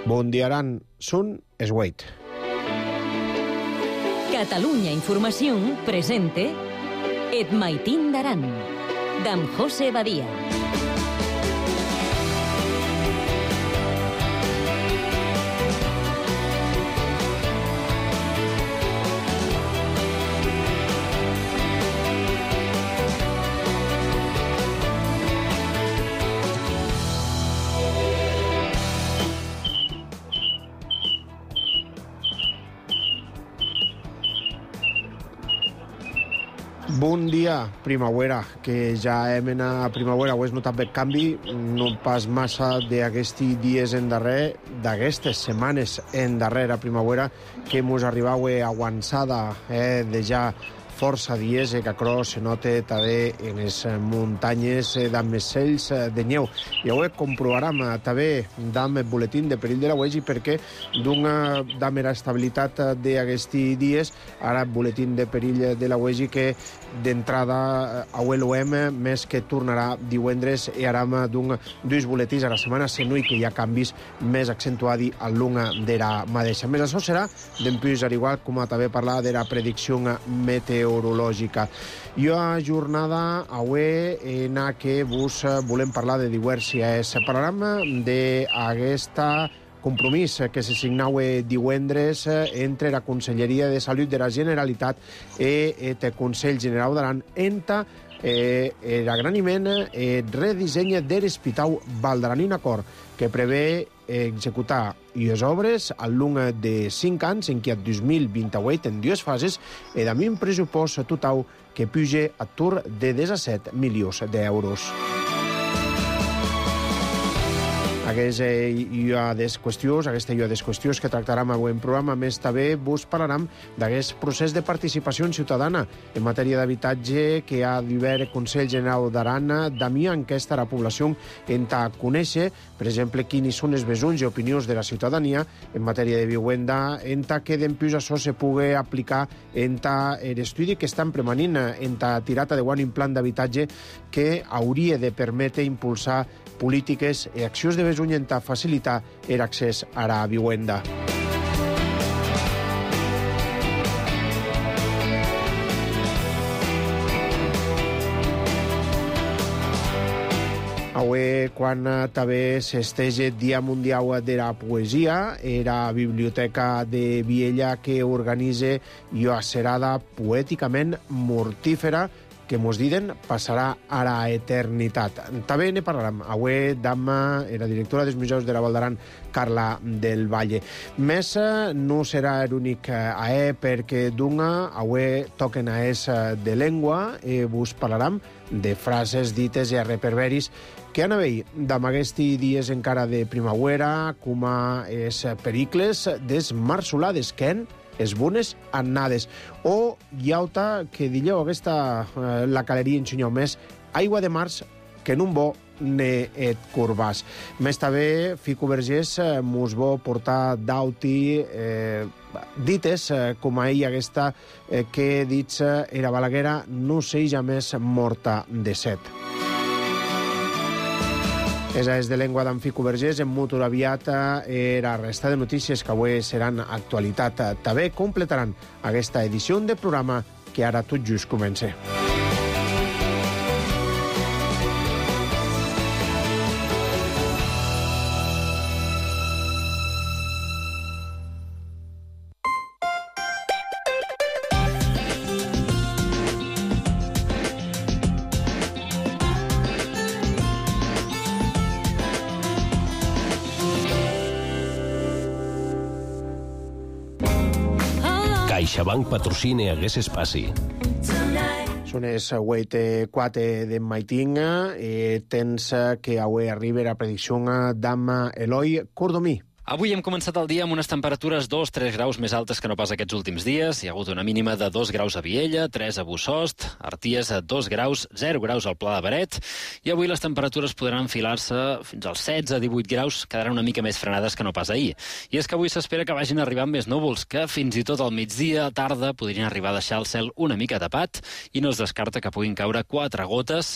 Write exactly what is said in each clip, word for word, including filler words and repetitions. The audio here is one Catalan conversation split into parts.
Bundiaran Sun Esweit. Catalunya Informació presente Et Maitín d'Aran, d'en José Badia. Bon dia, primavera, que ja hem anat a primavera, ho has notat bé canvi, no pas massa d'aquests dies en darrer, d'aquestes setmanes en darrere primavera, que mos arribau avançada eh, de ja força dies, eh, que acrò se nota també en les muntanyes eh, d'Amessells eh, de neu. I avui comprovarem eh, també d'am el boletín de perill de la Uegi perquè d'una d'amera estabilitat d'aquests dies, ara el boletín de perill de la Uegi que d'entrada avui l'O M més que tornarà divendres i aram d'un dos boletins a la setmana, senui que hi ha canvis més accentuadi a l'una de la mateixa. Més això serà d'empús, al igual com també parlar de la predicció meteorològica. Jo a jornada avui en la que vos volem parlar de diverses. Parlarem d'aquesta compromís que se signau divendres entre la Conselleria de Salut de la Generalitat i el Consell General d'Aran enta eh, l'agraïment eh, redisseny de l'Hospital Val d'Aran, un acord que prevé executar les obres al long de cinc anys, en què el dos mil vint-i-vuit, en dues fases, i amb un pressupost total que puja a tur de disset milions d'euros. Aquesta hi ha des qüestions, aquesta hi ha des qüestions que tractarem avui en programa. Més també vos parlarem d'aquest procés de participació ciutadana en matèria d'habitatge que ha d'haver el Consell General d'Aran d'ami enquesta a la població en ta conèixer, per exemple, quins són els besuns i opinions de la ciutadania en matèria de vivenda, en ta que d'empús això se pugui aplicar en ta l'estudi que estan premanint en ta tirata de un implant d'habitatge que hauria de permetre impulsar polítiques i accions de besuny en facilitar l'accés a la vivenda. Avui, quan també s'estege Dia Mundial de la Poesia, era la Biblioteca de Viella que organitza una serada poèticament mortífera que mos diden passarà a la eternitat. També ne parlarem avui d'amb la directora dels Museus de la Val d'Aran, Carla del Valle. Més no serà l'únic a E, perquè d'una avui toquen a es de llengua i vos parlarem de frases dites i a reperberis que han haver d'amb aquests dies encara de primavera, com a els pericles des marsolades que han les bones annades. O llauta que dilleu aquesta eh, la caleria ensenyau més aigua de març que en un bo ne et corbàs. Més també, Fico Vergés eh, mos bo portar d'auti eh, dites eh, com a ell aquesta eh, que dits eh, era Balaguera no seja més morta de set. Esa és de llengua d'en Fico Vergés, en mutur aviat eh, la resta de notícies que avui seran actualitat. També completaran aquesta edició de programa que ara tot just comença. CaixaBank patrocina hagués espaci. Són els huit quatre de Maitín i tens que avui arriba la predicció d'amb Eloi Cordomí. Avui hem començat el dia amb unes temperatures dos a tres graus més altes que no pas aquests últims dies. Hi ha hagut una mínima de dos graus a Viella, tres a Bussost, Arties a dos graus, zero graus al Pla de Beret, i avui les temperatures podran enfilar-se fins als setze a divuit graus, quedaran una mica més frenades que no pas ahir. I és que avui s'espera que vagin arribant més núvols, que fins i tot al migdia, a tarda, podrien arribar a deixar el cel una mica tapat, i no es descarta que puguin caure quatre gotes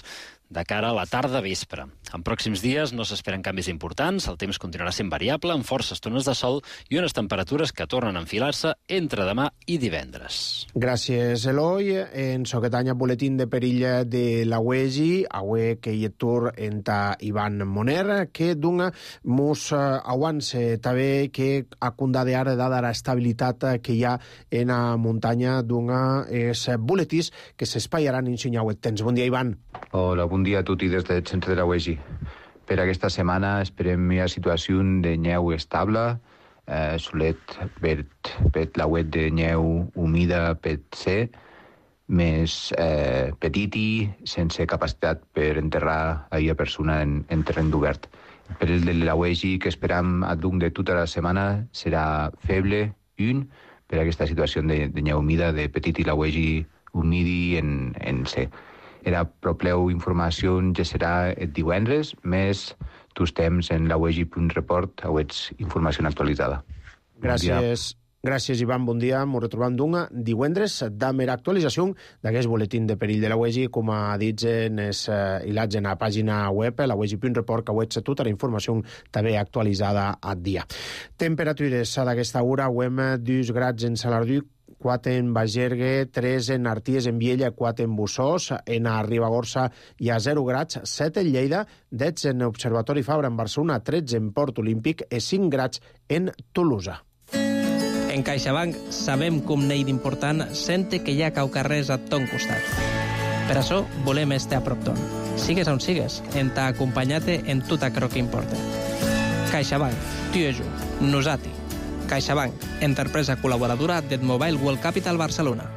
de cara a la tarda vespre. En pròxims dies no s'esperen canvis importants, el temps continuarà sent variable, amb forces tones de sol i unes temperatures que tornen a enfilar-se entre demà i divendres. Gràcies, Eloi. En soquetanya boletín de perill de la U E G I, avui que hi tur enta Ivan Moner, que dunga mus aguance també que acunda de ara dada la estabilitat que hi ha en la muntanya dunga es boletís que s'espaiaran en Xinyauet. Tens bon dia, Ivan. Hola, bon dia a tutti des del centre de la U E G I. Per aquesta setmana esperem una situació de neu estable, eh, solet per, per la web de neu humida per ser, més eh, petiti, sense capacitat per enterrar a la persona en, en terreny obert. Per el de la U E G I que esperam al llarg de tota la setmana serà feble, un, per aquesta situació de, de neu humida, de petit i la U E G I humidi en, en C. Era propleu informació que serà el divendres, més tus temps en la U E G I punt report, auets informació actualitzada. Gràcies. Gràcies, Ivan. Bon dia. Ens retrobam dunga divendres d'amera actualització d'aquest boletín de perill de la U E G I, com ha dit en els hilats en la pàgina web, la U E G I punt report, que auets tota la informació també actualitzada al dia. Temperatures d'aquesta hora, avem dos grads en Salardú, quatre en Bagergue, tres en Arties, en Viella, quatre en Bussós, en a Ribagorça hi ha zero grads, set en Lleida, deu en Observatori Fabra en Barcelona, tretze en Port Olímpic i cinc grads en Tolosa. En CaixaBank sabem com n'hi d'important sente que hi ha caucarrers a ton costat. Per això volem estar a prop ton. Sigues on sigues, en t'ha acompanyat en tot aquello que importa. CaixaBank, tu i jo, nosati. CaixaBank, empresa col·laboradora del Mobile World Capital Barcelona.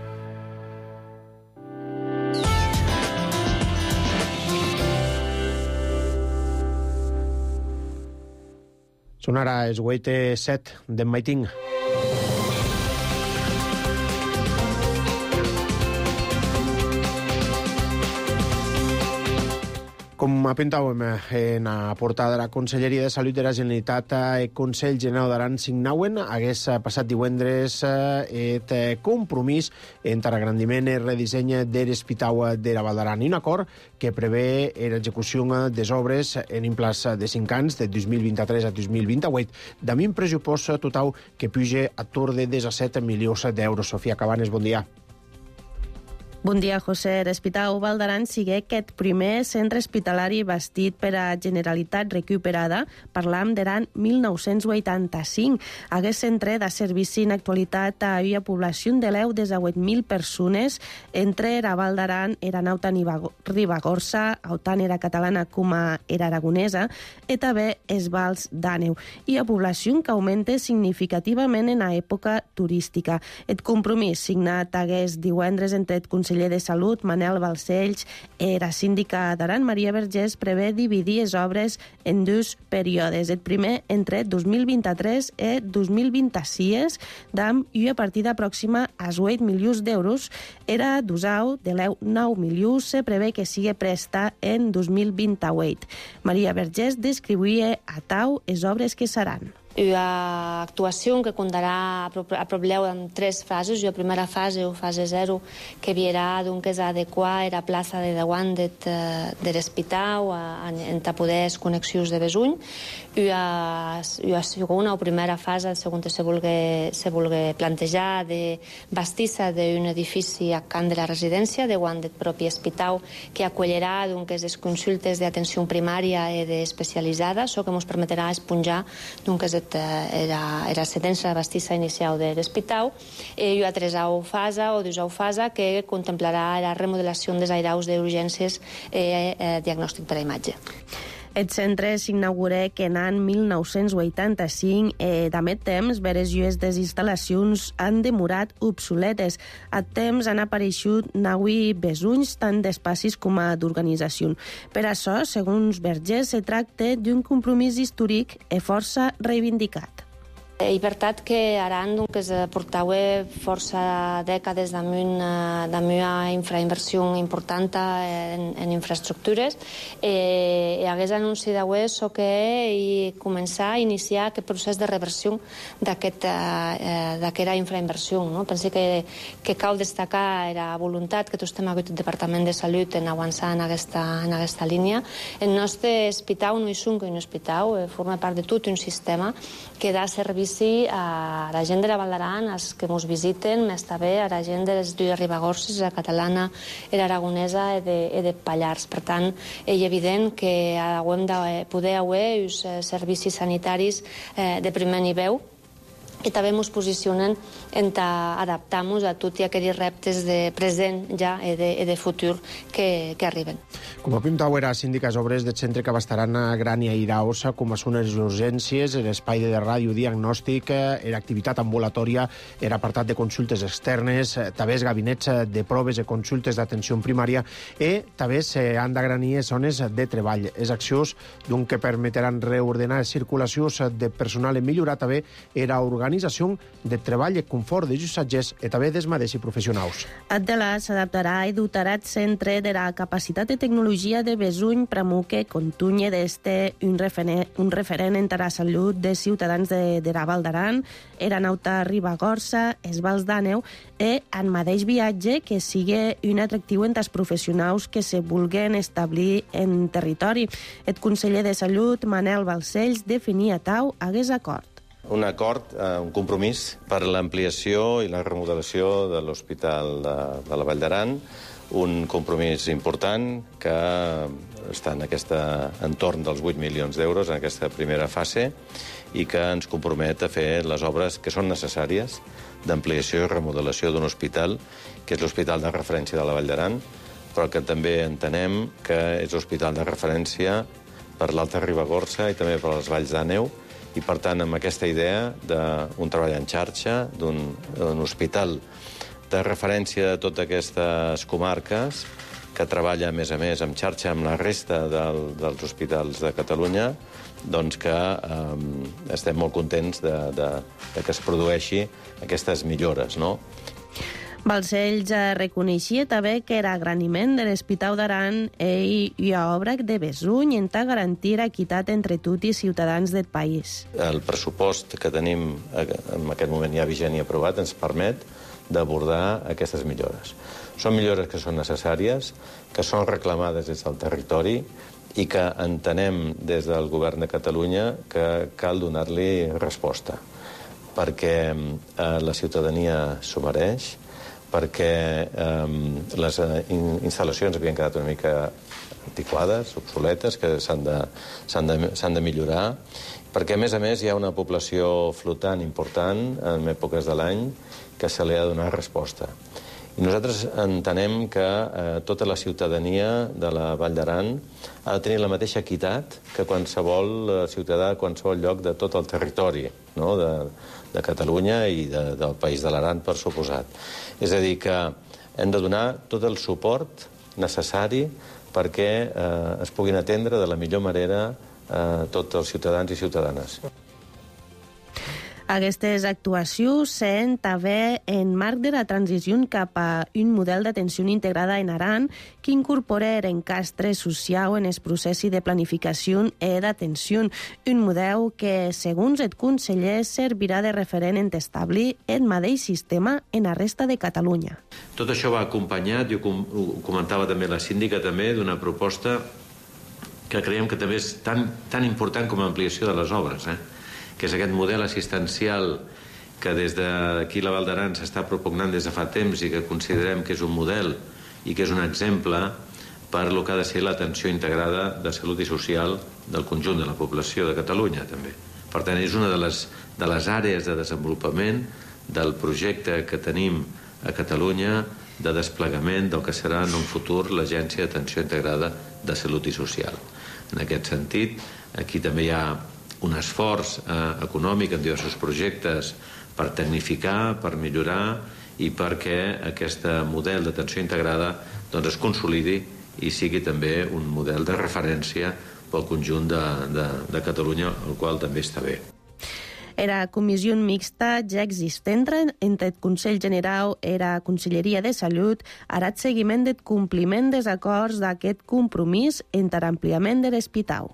Sonarà el vuit set d'en Maiting. Com apuntàvem en la portada de la Conselleria de Salut de la Generalitat, el Consell General d'Aran signauen hagués passat divendres el compromís entre l'agrandiment i redisseny de l'Hospital de la Val d'Aran, i un acord que prevé l'execució de les obres en un plaç de cinc anys, de dos mil vint-i-tres a dos mil vint-i-vuit, amb un pressupost total que puja a tour de disset milions d'euros. Sofia Cabanes, bon dia. Bon dia, José. L'Hospital Val d'Aran sigue aquest primer centre hospitalari bastit per a Generalitat recuperada, parlam d'Aran mil nou-cents vuitanta-cinc. Aquest centre de servici en actualitat a una població de l'eu des de vuit mil persones, entre la Val d'Aran, era nauta Ribagorça, autant era catalana com a era aragonesa, i també els Vals d'Àneu, i la població que augmenta significativament en l'època turística. El compromís signat aquest divendres entre el conseller de Salut, Manel Balcells, i la síndica d'Aran, Maria Vergés, prevé dividir les obres en dos períodes. El primer entre dos mil vint-i-tres i dos mil vint-i-sis, amb una partida pròxima a vuit milions d'euros. Era d'usau de l'eu nou milions, se prevé que sigui presta en dos mil vint-i-vuit. Maria Vergés descriuia a tau les obres que seran. Una actuació que comptarà a probleu en tres fases. La primera fase, o fase zero, que virà d'un que és adequar la plaça de davant de l'hospital en poder les connexions de Besuny. La segona o primera fase, segons se vulgui, se vulgui plantejar, de bastissa d'un edifici a camp de la residència, davant del propi hospital, que acollirà d'un que és les consultes d'atenció primària i d'especialitzada, això que ens permetrà esponjar d'un que és era la setena bastissa inicial de l'hospital, i una tercera fase o dues fase que contemplarà la remodelació dels airaus d'urgències i diagnòstic per a imatge. El centre s'inaugura que en l'any mil nou-cents vuitanta-cinc, eh, d'amет temps, veres llues des instal·lacions han demorat obsoletes. A temps han apareixut naui besunys tant d'espacis com a d'organització. Per això, segons Vergés, se tracta d'un compromís històric i força reivindicat. I per tant que Aran doncs, portava força dècades damunt una infrainversió important en, en infraestructures eh, i hagués anunciat d'avui so que i començar a iniciar aquest procés de reversió d'aquesta eh, infrainversió. No? Penso que, que cal destacar la voluntat que tots estem aquí al Departament de Salut en avançar en aquesta, en aquesta línia. El nostre hospital no és un, un hospital, forma part de tot un sistema que dà servici a la gent de la Val d'Aran, als que ens visiten, més també a la gent de les dues Ribagorces, la catalana, l'aragonesa i de, de Pallars. Per tant, és evident que hem de poder haver els servicis sanitaris de primer nivell i també ens posicionen en adaptar-nos a tots aquells reptes de present ja i de, i de futur que, que arriben. Com a Pim Tauera, síndicas obres del centre que abastaran a Grània i Iraosa, com són les urgències, l'espai de ràdio diagnòstic, l'activitat ambulatòria, l'apartat de consultes externes, també els gabinets de proves i consultes d'atenció primària i també s'han de granir zones de treball. Les accions doncs, que permetran reordenar les circulacions de personal i millorar també era organització de treball i confort dels usatgers i també dels mateixos professionals. Adela s'adaptarà i dotarà el centre de la capacitat de tecnologia de Besuny, Pramuque, Contunye d'Este, un referent, un referent entre la salut dels ciutadans de, de la Val d'Aran, Eranauta Ribagorça, els Vals d'Àneu, i en mateix viatge que sigui un atractiu entre els professionals que se vulguen establir en territori. El conseller de Salut, Manel Balcells, definia tau hagués acord. Un acord, un compromís per l'ampliació i la remodelació de l'Hospital de, de la Vall d'Aran, un compromís important que està en aquest entorn dels vuit milions d'euros en aquesta primera fase i que ens compromet a fer les obres que són necessàries d'ampliació i remodelació d'un hospital, que és l'hospital de referència de la Vall d'Aran, però que també entenem que és l'hospital de referència per l'Alta Ribagorça i també per les Valls d'Àneu, i, per tant, amb aquesta idea d'un treball en xarxa, d'un hospital de referència de totes aquestes comarques, que treballa, a més a més, en xarxa amb la resta del, dels hospitals de Catalunya, doncs que eh, estem molt contents de, de, de que es produeixi aquestes millores, no? Balcells reconeixia també que era graniment de l'Hospital d'Aran i la obra de Besuny en garantir equitat entre tots i ciutadans del país. El pressupost que tenim en aquest moment ja vigent i aprovat ens permet d'abordar aquestes millores. Són millores que són necessàries, que són reclamades des del territori i que entenem des del govern de Catalunya que cal donar-li resposta, perquè eh, la ciutadania s'ho mereix, perquè eh, les instal·lacions havien quedat una mica antiquades, obsoletes, que s'han de, s'han de, s'han de millorar, perquè, a més a més, hi ha una població flotant important en èpoques de l'any que se li ha de donar resposta. I nosaltres entenem que eh, tota la ciutadania de la Vall d'Aran ha de tenir la mateixa equitat que qualsevol ciutadà a qualsevol lloc de tot el territori, no? de, de Catalunya i de, del País de l'Aran, per suposat. És a dir, que hem de donar tot el suport necessari perquè eh, es puguin atendre de la millor manera eh, tots els ciutadans i ciutadanes. Aquestes actuacions s'han també en marc de la transició cap a un model d'atenció integrada en Aran que incorpora encastre social en el procés de planificació i d'atenció, un model que, segons el conseller, servirà de referent en establir el mateix sistema en la resta de Catalunya. Tot això va acompanyat, jo ho comentava també la síndica, també d'una proposta que creiem que també és tan, tan important com a ampliació de les obres, eh? que és aquest model assistencial que des d'aquí la Val d'Aran s'està propugnant des de fa temps i que considerem que és un model i que és un exemple per lo que ha de ser l'atenció integrada de salut i social del conjunt de la població de Catalunya, també. Per tant, és una de les, de les àrees de desenvolupament del projecte que tenim a Catalunya de desplegament del que serà en un futur l'Agència d'Atenció Integrada de Salut i Social. En aquest sentit, aquí també hi ha un esforç eh, econòmic en diversos projectes per tecnificar, per millorar i perquè aquest model d'atenció integrada doncs, es consolidi i sigui també un model de referència pel conjunt de, de, de Catalunya, el qual també està bé. Era comissió mixta ja existent entre el Consell General i la Conselleria de Salut, ara el seguiment del compliment dels acords d'aquest compromís entre l'ampliament de l'hospital.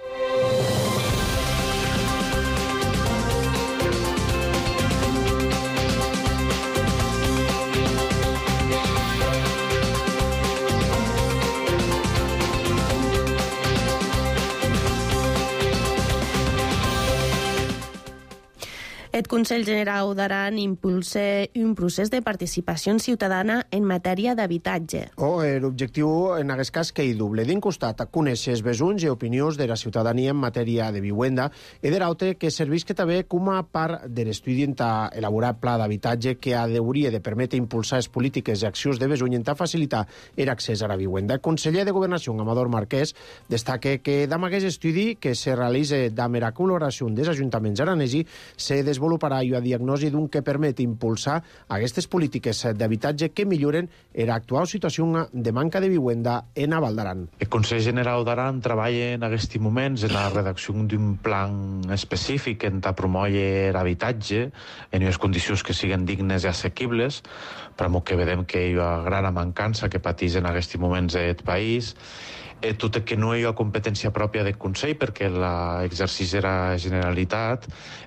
El Consell General d'Aran impulsa un procés de participació ciutadana en matèria d'habitatge. Oh, l'objectiu en aquest cas que hi doble. D'un costat, conèixer els besuns i opinions de la ciutadania en matèria de vivienda i de l'altre que serveix que també com a part de l'estudi en elaborar pla d'habitatge que hauria de permetre impulsar les polítiques i accions de besuny en facilitar l'accés a la vivienda. El conseller de Governació, Amador Marquès, destaca que amb aquest estudi que se realitza amb la col·laboració dels ajuntaments aranesi se desenvoluparà una diagnosi d'un que permet impulsar aquestes polítiques d'habitatge que milloren l'actual situació de manca de vivienda en a Val d'Aran. El Consell General d'Aran treballa en aquests moments en la redacció d'un plan específic en a promoure l'habitatge en unes condicions que siguen dignes i assequibles, però que vedem que hi ha gran mancança que pateix en aquests moments el país, eh, tot i que no hi ha competència pròpia del Consell perquè l'exercici de la Generalitat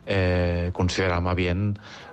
eh, considerem havien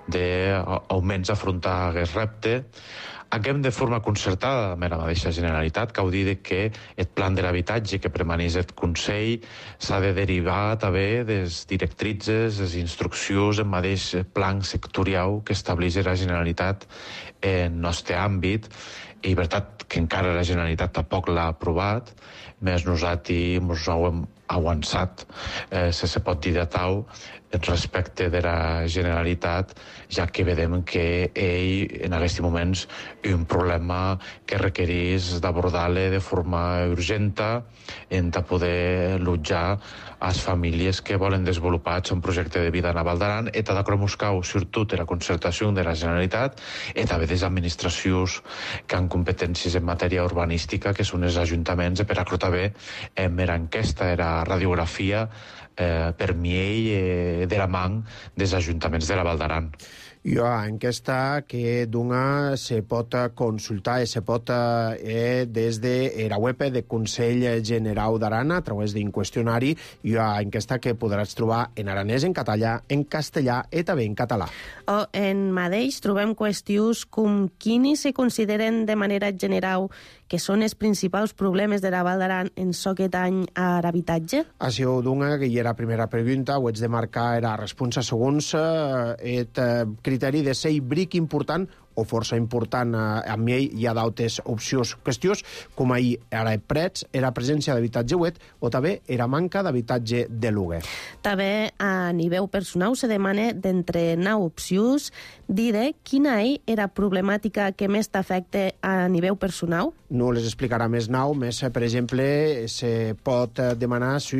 d'augments afrontar aquest repte. Haguem de forma concertada amb la mateixa Generalitat gaudir que el plan de l'habitatge que premaneix el Consell s'ha de derivar també de les directrices, les instruccions, el mateix plan sectorial que estableix la Generalitat en el nostre àmbit. I veritat que encara la Generalitat tampoc l'ha aprovat, més nosaltres ens ho hem avançat, eh, si se pot dir de tau, respecte de la Generalitat, ja que vedem que ell, en aquests moments, un problema que requereix d'abordar-lo de forma urgenta en de poder allotjar a les famílies que volen desenvolupar un projecte de vida a Val d'Aran i de buscar sobretot la concertació de la Generalitat i també de les administracions que han competències en matèria urbanística, que són els ajuntaments, per a també en la enquesta, en la radiografia eh, per miell eh, de la man dels ajuntaments de la Val d'Aran. Hi ha enquesta que d'una se pot consultar i se pot eh, des de la web de Consell General d'Aran a través d'un qüestionari. Hi ha enquesta que podràs trobar en aranès, en català, en castellà i també en català. O en mateix trobem qüestions com quines se consideren de manera general que són els principals problemes de la Val d'Aran en aquest any a l'habitatge? Ha sigut d'una que hi era la primera pregunta, ho ets de marcar la resposta segons eh, el criteri de ser bric important o força important. Amb ell hi ha d'altres opcions, qüestions, com ahir era prets, era presència d'habitatge web o també era manca d'habitatge de lloguer. També a nivell personal se demana d'entre nou opcions dir quina era problemàtica que més t'afecta a nivell personal? No les explicarà més nou, més, per exemple, se pot demanar si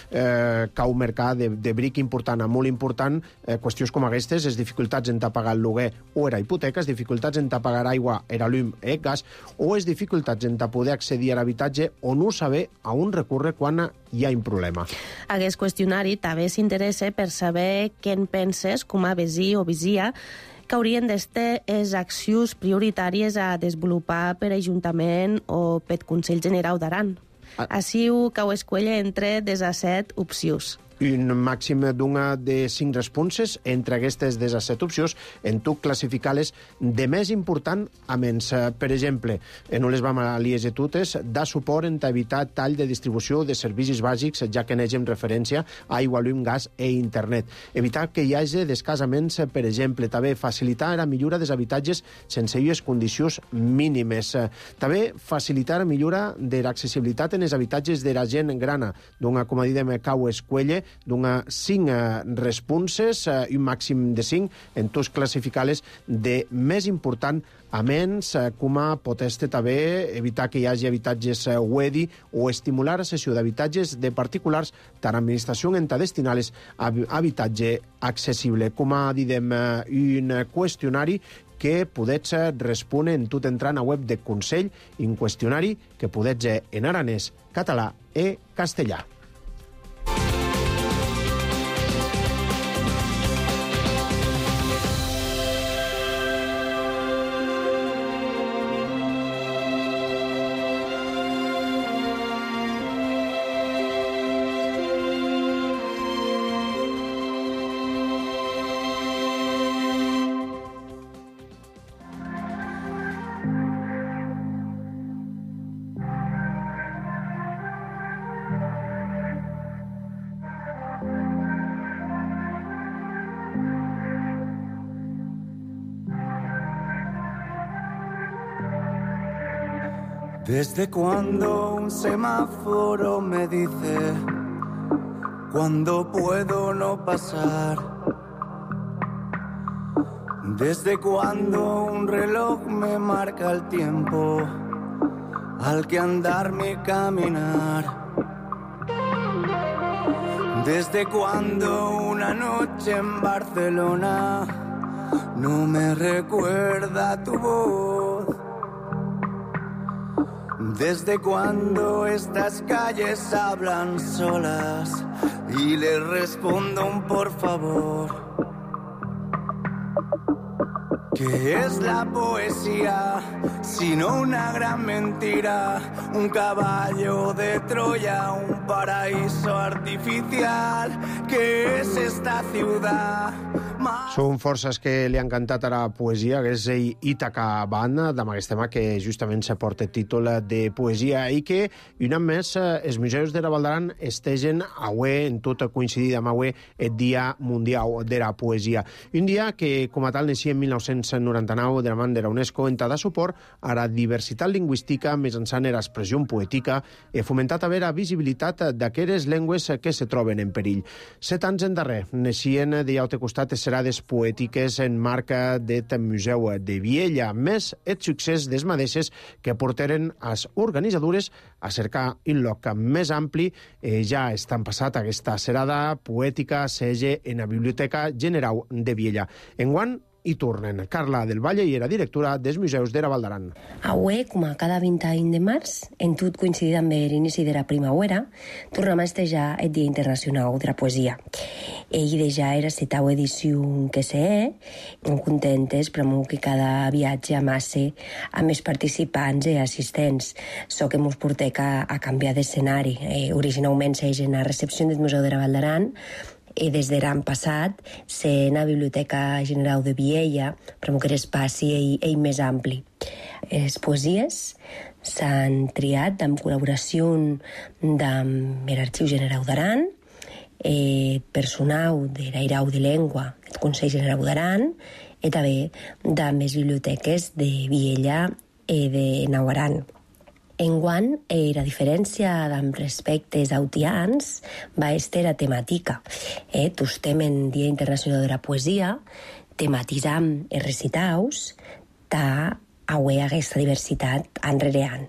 eh, cau mercat de, de bric important a molt important, eh, qüestions com aquestes, les dificultats en pagar el lloguer o era hipoteca, les dificultats en pagar aigua, era llum i gas, o les dificultats en poder accedir a l'habitatge o no saber a on recórrer quan hi ha un problema. Aquest qüestionari també s'interessa per saber què en penses com a veí o visia que haurien d'estar les accions prioritàries a desenvolupar per Ajuntament o per Consell General d'Aran. Així ho cau escollir entre disset opcions. Un màxim d'una de cinc responses entre aquestes disset opcions, en tu classificar-les de més important a menys. Per exemple, no les vam a llegir totes, da suport en evitar tall de distribució de servicis bàsics, ja que n'hagem referència a aigua, llum, gas i internet. Evitar que hi hagi descasaments, per exemple. També facilitar la millora dels habitatges sense les condicions mínimes. També facilitar la millora de l'accessibilitat en els habitatges de la gent grana. D'una, com a diem, cau escuelle, d'una cinc responses, un màxim de cinc, en tots classificar-les de més important a menys, com a poteste també evitar que hi hagi habitatges U E D I o estimular la cessió d'habitatges de particulars tant administració en destinar-les a habitatge accessible. Com a didem, un qüestionari que podets respondre en tot entrant a web de Consell, un qüestionari que podets en aranès, català i castellà. Desde cuando un semáforo me dice cuándo puedo no pasar. Desde cuando un reloj me marca el tiempo al que andar mi caminar. Desde cuando una noche en Barcelona no me recuerda tu voz. Desde cuando estas calles hablan solas y les respondo un por favor. ¿Qué es la poesía? Sino una gran mentira, un caballo de Troya, un paraíso artificial. ¿Qué es esta ciudad? Són forces que li han cantat a la poesia, que és ell Ítaca Banda, amb aquest tema que justament se porta el títol de poesia i que, un any més, els museus de la Val d'Aran estegen avui, en tot coincidit amb avui, el Dia Mundial de la Poesia. Un dia que, com a tal, naixia en mil nou-cents noranta-nou de la mà de la UNESCO en de suport a la diversitat lingüística mitjançant l'expressió poètica i fomentat a la visibilitat d'aquelles llengües que se troben en perill. Set anys endarrer naixien de altre costat serades poètiques en marca del Museu de Viella, més el succés des mateixes que portaren als organitzadores a cercar un lloc més ampli. Eh, ja estan passat aquesta serada poètica sege en la Biblioteca General de Viella. Enguany hi tornen. Carla del Valle i era directora dels Museus de la Val d'Aran. Avui, com a cada vint i u de març, en tot coincidit amb l'inici de la primavera, tornem a festejar el Dia Internacional de la Poesia. Ell de ja era la setena edició que sé, contentes per que cada viatge amasse a més participants i assistents. So que mos portec a, a canviar d'escenari. Eh, originalment s'egen a recepció del Museu de la Val d'Aran, i des de l'any passat ser a la Biblioteca General de Viella per que l'espai ell, ell més ampli. Les poesies s'han triat en col·laboració amb l'Arxiu General d'Aran, eh, personal de l'Airau de Llengua del Consell General d'Aran i també de les biblioteques de Viella i de Nau Aran. Enguany, eh, la diferència amb respecte als autians va estar la temàtica. Eh, tostem en Dia Internacional de la Poesia, tematitzam els recitaus, ta avui aquesta diversitat enrere any.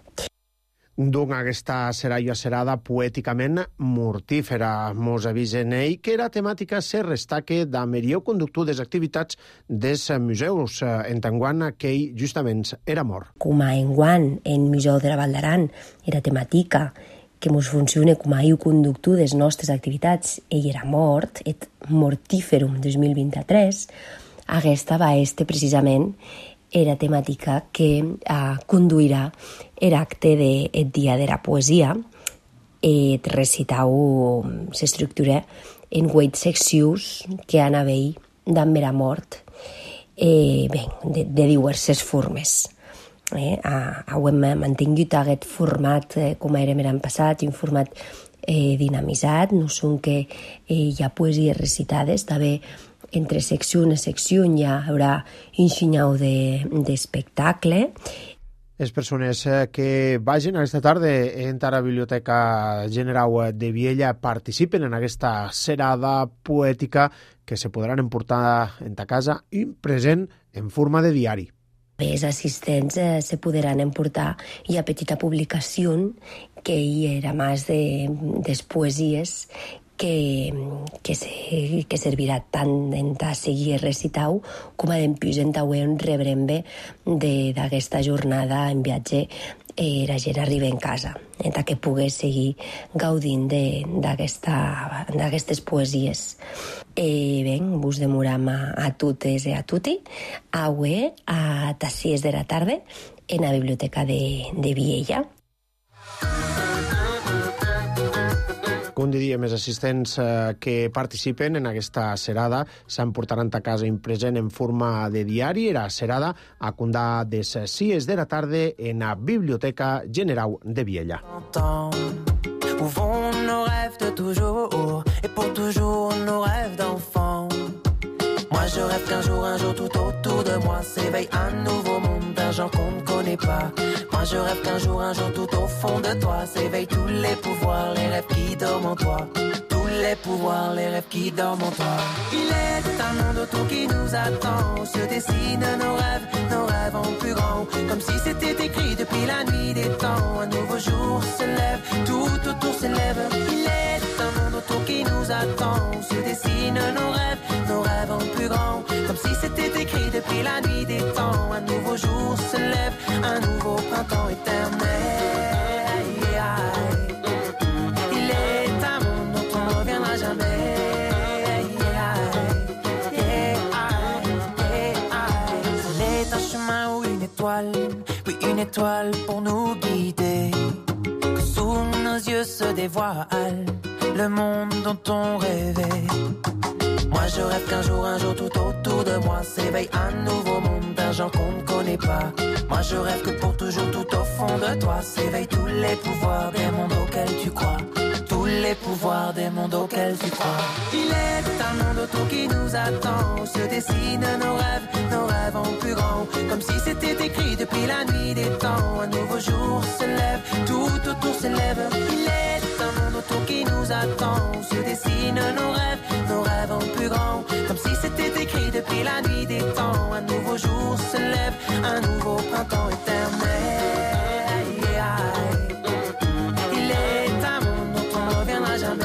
Doncs aquesta serà jo serada poèticament mortífera. Mos avisen ell que la temàtica se restaque de millor conductor de les activitats dels museus, en tant que ell justament era mort. Com a enguany, en Museu de la Val d'Aran, era temàtica que mos funciona com a conductor de les nostres activitats, ell era mort, et mortíferum dos mil vint-i-tres, aquesta va este precisament era temàtica que uh, conduirà l'acte del Dia de la Poesia. El recitau s'estructura en vuit seccions que han a veure amb la mort eh, bé, de, de diverses formes. Eh, avui hem mantingut aquest format eh, com érem l'any passat, un format eh, dinamitzat, no són que eh, hi ha poesies recitades, també entre secció i secció hi haurà un xinyau d'espectacle. Les persones que vagin aquesta tarda en la Biblioteca General de Viella participen en aquesta serada poètica que se podran emportar en ta casa i present en forma de diari. Els assistents eh, se podran emportar i a petita publicació que hi era més de, de poesies que, que, se, que servirà tant en ta seguir recitau com a d'empús en ta un rebrembe d'aquesta jornada en viatge eh, la gent arriba en casa, en ta que pogués seguir gaudint d'aquestes poesies. Eh, ben, vos demoram a, a totes i a tutti avui a les sis de la tarda en la Biblioteca de, de Viella. Com diríem, els assistents eh, que participen en aquesta serada s'emportaran a casa impresent en forma de diari. La serada a comptar des sis de la tarda en la Biblioteca General de Viella. Ouvrons nos rêves de toujours et pour toujours nos rêves d'enfant. Moi je rêve qu'un jour, un jour tout autour de moi s'éveille un nouveau monde. d'argent qu'on ne connaît pas. Moi je rêve qu'un jour, un jour tout au fond de toi s'éveillent tous les pouvoirs, les rêves qui dorment en toi. Tous les pouvoirs, les rêves qui dorment en toi. Il est un monde autour qui nous attend, où se dessinent nos rêves, nos rêves en plus grand. Comme si c'était écrit depuis la nuit des temps. Un nouveau jour se lève, tout autour s'élève. Il est un monde autour qui nous attend, où se dessinent nos rêves, nos rêves en plus grand. Comme si c'était écrit depuis la nuit des temps. Un nouveau jour se lève, un nouveau printemps éternel. Il est un monde dont on ne reviendra jamais. C'est un chemin ou une étoile, oui une étoile pour nous guider. Que sous nos yeux se dévoile le monde dont on rêvait. Moi je rêve qu'un jour, un jour tout autour de moi s'éveille un nouveau monde d'un genre qu'on ne connaît pas. Moi je rêve que pour toujours tout au fond de toi s'éveillent tous les pouvoirs des mondes auxquels tu crois. Tous les pouvoirs des mondes auxquels tu crois. Il est un monde autour qui nous attend, où se dessinent nos rêves, nos rêves en plus grand. Comme si c'était écrit depuis la nuit des temps. Un nouveau jour se lève, tout autour s'élève. Il est un monde autour qui nous attend, où se dessinent nos rêves, nos rêves en plus grand. Comme si c'était écrit depuis la nuit des temps. Un nouveau jour se lève, un nouveau printemps éternel. Il est un monde dont on ne reviendra jamais.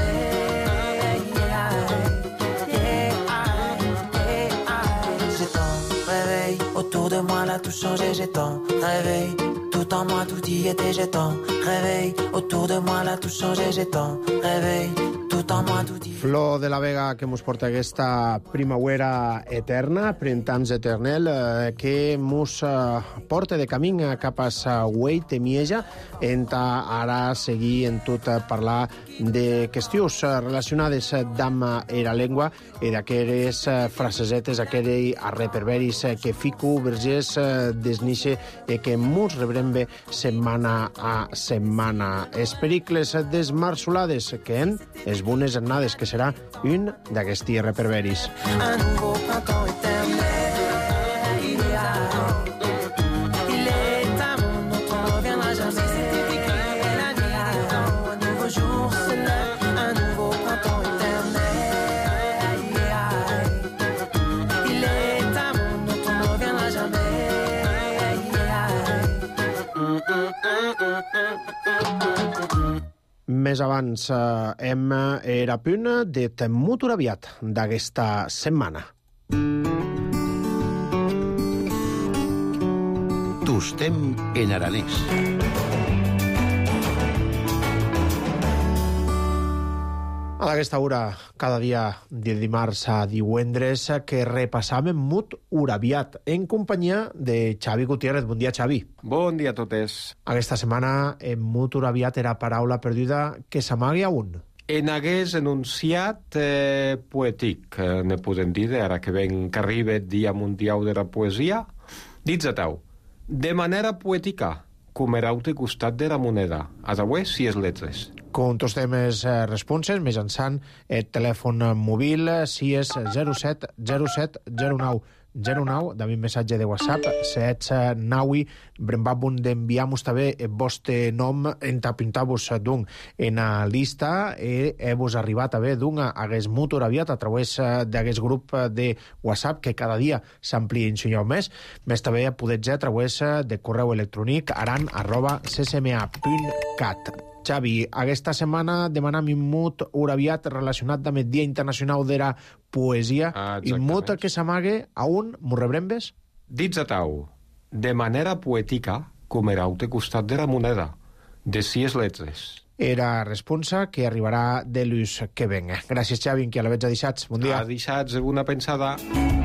J'ai tant réveil autour de moi, là tout changé. J'ai tant réveil tout en moi, tout y était. J'ai tant réveil autour de moi, là tout changé. J'ai tant réveil tot en moi, tot hi... Flor de la Vega, que mos porta aquesta primavera eterna, printemps eternel, eh, que mos eh, porta de camí cap a sa uei temieja, en ara seguir en tot parlar de qüestions relacionades amb era llengua i d'aquelles frasesetes, aquells reperberis que fico vergés desnixe i que mos rebrem bé setmana a setmana. Els pericles desmarsolades que en les bones annades, que serà un d'aquests reperberis. Un nouveau printemps éternel, il nous attend. Il est un monde dont on ne reviendra jamais. C'était écrit la nuit des temps. Un nouveau jour se lève, un nouveau printemps éternel. Il est un monde dont on ne reviendra jamais. Més abans eh, hem era punt de temut aviat d'aquesta setmana. Tostem en aranès. A aquesta hora, cada dia de dimarts a divendres, que repassàvem Mut Uraviat, en companyia de Xavi Gutiérrez. Bon dia, Xavi. Bon dia a totes. Aquesta setmana, en Mut Uraviat era paraula perduda que s'amagui a un. En hagués enunciat eh, poètic, eh, ne podem dir, ara que ven que arriba el Dia Mundial de la Poesia, dits a tau, de manera poètica, com era al costat de la moneda, a dauer si es letres. Contestem els eh, responses mitjançant el telèfon mòbil, si és zero set zero set zero nou zero nou, també missatge de WhatsApp, si ets naui, brembabun d'enviar-vos també el vostre nom, entapintar-vos d'un en la llista, i heu-vos arribat també d'un hagués mutur aviat a través d'aquest grup de WhatsApp que cada dia s'amplia un senyor més. Més també podeu a través de correu electrònic aran arroba ccma punt cat. Xavi, aquesta setmana demanam un mut uraviat relacionat amb el Dia Internacional de la Poesia. Ah, i mut que s'amague a un, m'ho rebrembes? Dits a tau, de manera poètica, com era al costat de la moneda, de sis letres. Era responsa que arribarà de l'ús que venga. Gràcies, Xavi, que a la veig a dissats. Bon dia. A dissats, una pensada.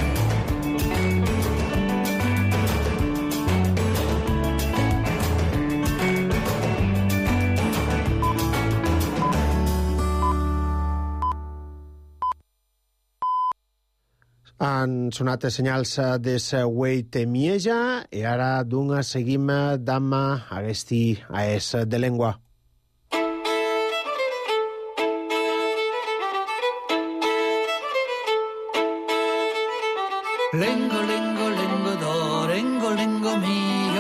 Han sonat els senyals de la uei temieja i ara d'un seguim amb aquest a es de llengua. Lengo, lengo, lengo do, lengo, lengo mio.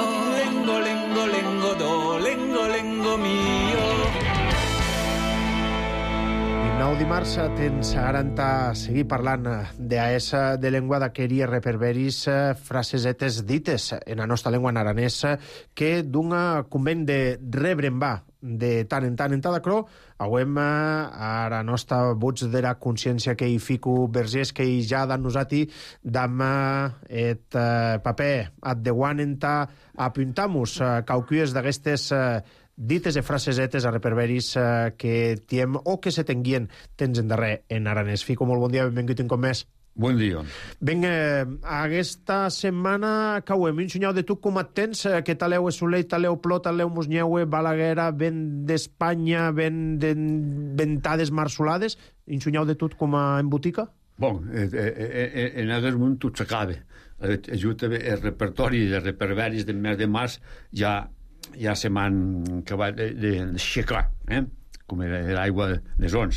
nou dimarts tens garanta seguir parlant d'esa de lengua d'aqueria reperberis frasesetes dites en la nostra lengua en aranès que d'un convent de rebrembar de tant en tant en cada cro auem a la nostra vots de la consciència que hi fico vergés que hi ja dan nosati dam et paper ad deuan enta apuntamus caucues d'aquestes dites e frasesetes a reperberis eh, que tiem o que se tenguien temps en darrer en aranès. Fico, molt bon dia, benvingut un cop més. Bon dia. Ben, eh, aquesta setmana cauem ensenyau de tu com et tens, eh, que taleu e solei, taleu plot, taleu musnyeue, Balaguera, ben d'Espanya, ben de ventades marsolades, ensenyau de tot com a en botica? Bon, eh, eh, en aquest moment tot s'acaba. Ajuda el repertori de reperberis del mes de març ja ja se m'han acabat d'aixecar, eh? Com era l'aigua de Sons.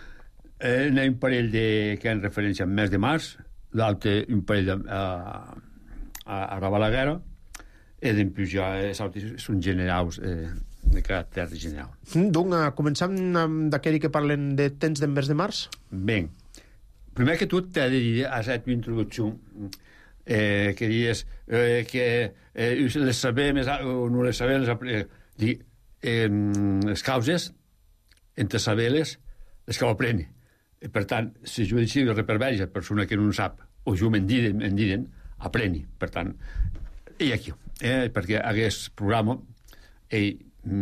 Eh, n'hi ha un parell de, que han referència al mes de març, l'altre un parell de, a, a, a la Balaguera, i després ja els altres són generals, eh, de caràcter general. Mm, doncs, començam d'aquell que parlen de temps del mes de març? Bé, primer que tot t'he de dir, a aquesta introducció, Eh, que dius eh, que eh, les sabem o no les sabem les, eh, dir, eh, les causes entre saber-les les que ho aprenen. Eh, per tant, si jo decido reperverix a persona que no en sap o jo me'n diren, me'n diren apreni. Per tant, i aquí eh, perquè aquest programa ell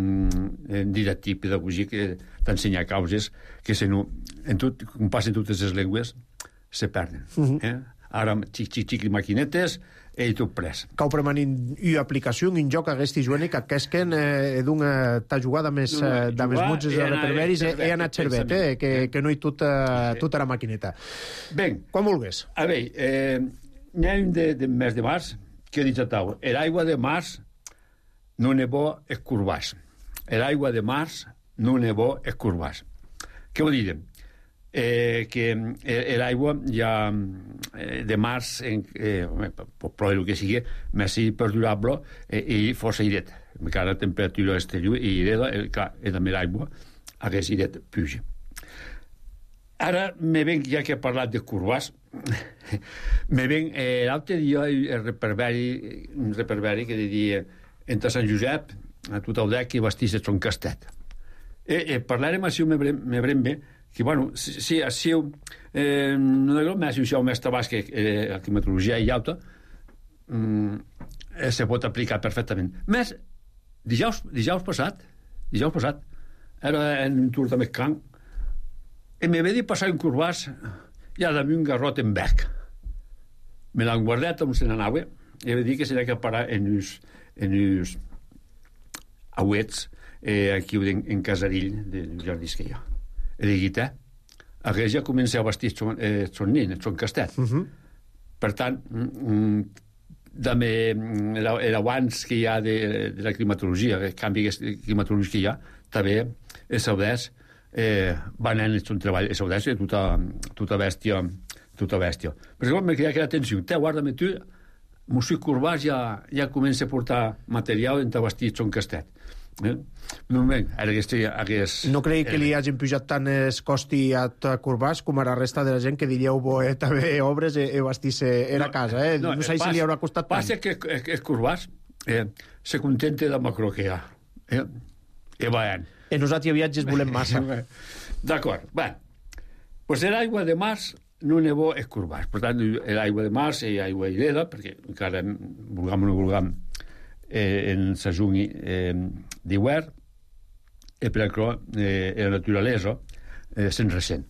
mm, didactic pedagògic eh, t'ensenya causes que se no, en tot, com passa en totes les llengües se perden. Uh-huh. eh? Ara, xic, xic, xic, maquinetes, i tot pres. Cau premanin una aplicació, un joc aquest jueni que aquesquen eh, d'una ta jugada més no, eh, de més mutges de reperberis i ha anat xervet, eh, que, que no hi tot, eh, tot a la maquineta. Ben. Quan vulgues. A veure, eh, n'hi ha un de, de mes de març que ha dit a tau, l'aigua de març no ne bo es curvàs. L'aigua de març no ne bo es curvàs. Què vol dir? Eh, que eh, l'aigua ja eh, de març en, eh, però el que sigui més perdurable eh, i força iret encara la temperatura exterior i ireda eh, clar, eh, també l'aigua hagués iret puja. Ara me ven, ja que he parlat de curvas me ven eh, l'altre dia el reperberi un reperberi que diria entre Sant Josep a tot el dec i bastís de son castet eh, eh, parlarem així me brem bé que, bueno, si, si, si eh, no de més, si ho més tabàs que eh, la climatologia i alta mm, eh, se pot aplicar perfectament. Més, dijous, dijous passat, dijous passat, era en un tour de Meccan, i me ve de passar un curvàs i a damunt un garrot en bec. Me l'han guardat on se n'anava, i va dir que s'ha que parar en uns, en uns auets eh, aquí en, en Casarill, dels jardins que hi ha. I digui, eh? Aquest ja comença a vestir son, eh, son nin, son castet. Uh -huh. Per tant, mm, també l'abans que hi ha de, de la climatologia, el canvi climatològic que hi ha, també els sauders eh, van en el seu treball, els sauders és tota, tota bèstia, tota bèstia. Per exemple, m'he cridat l'atenció, te guarda-me tu, Mossí Corbàs ja, ja comença a portar material entre vestir son castet. Eh? No, bé, hagués, hagués... no creia que li hagin pujat tant es costi a Corbàs com a la resta de la gent que diríeu bo, eh, també obres i, i vestir-se era a casa, eh? No, no sé pas, si li haurà costat tant. Passa que el Corbàs eh, se contenta de macro que hi ha. Eh? I veient. I nosaltres viatges volem massa. D'acord, bé. Pues l'aigua de març no nevó és Corbàs. Per tant, l'aigua de març i aigua ireda, perquè encara, vulgam o no vulgam, eh, en la jungi eh, d'hivern e per això eh, la naturalesa eh, se'n ressent.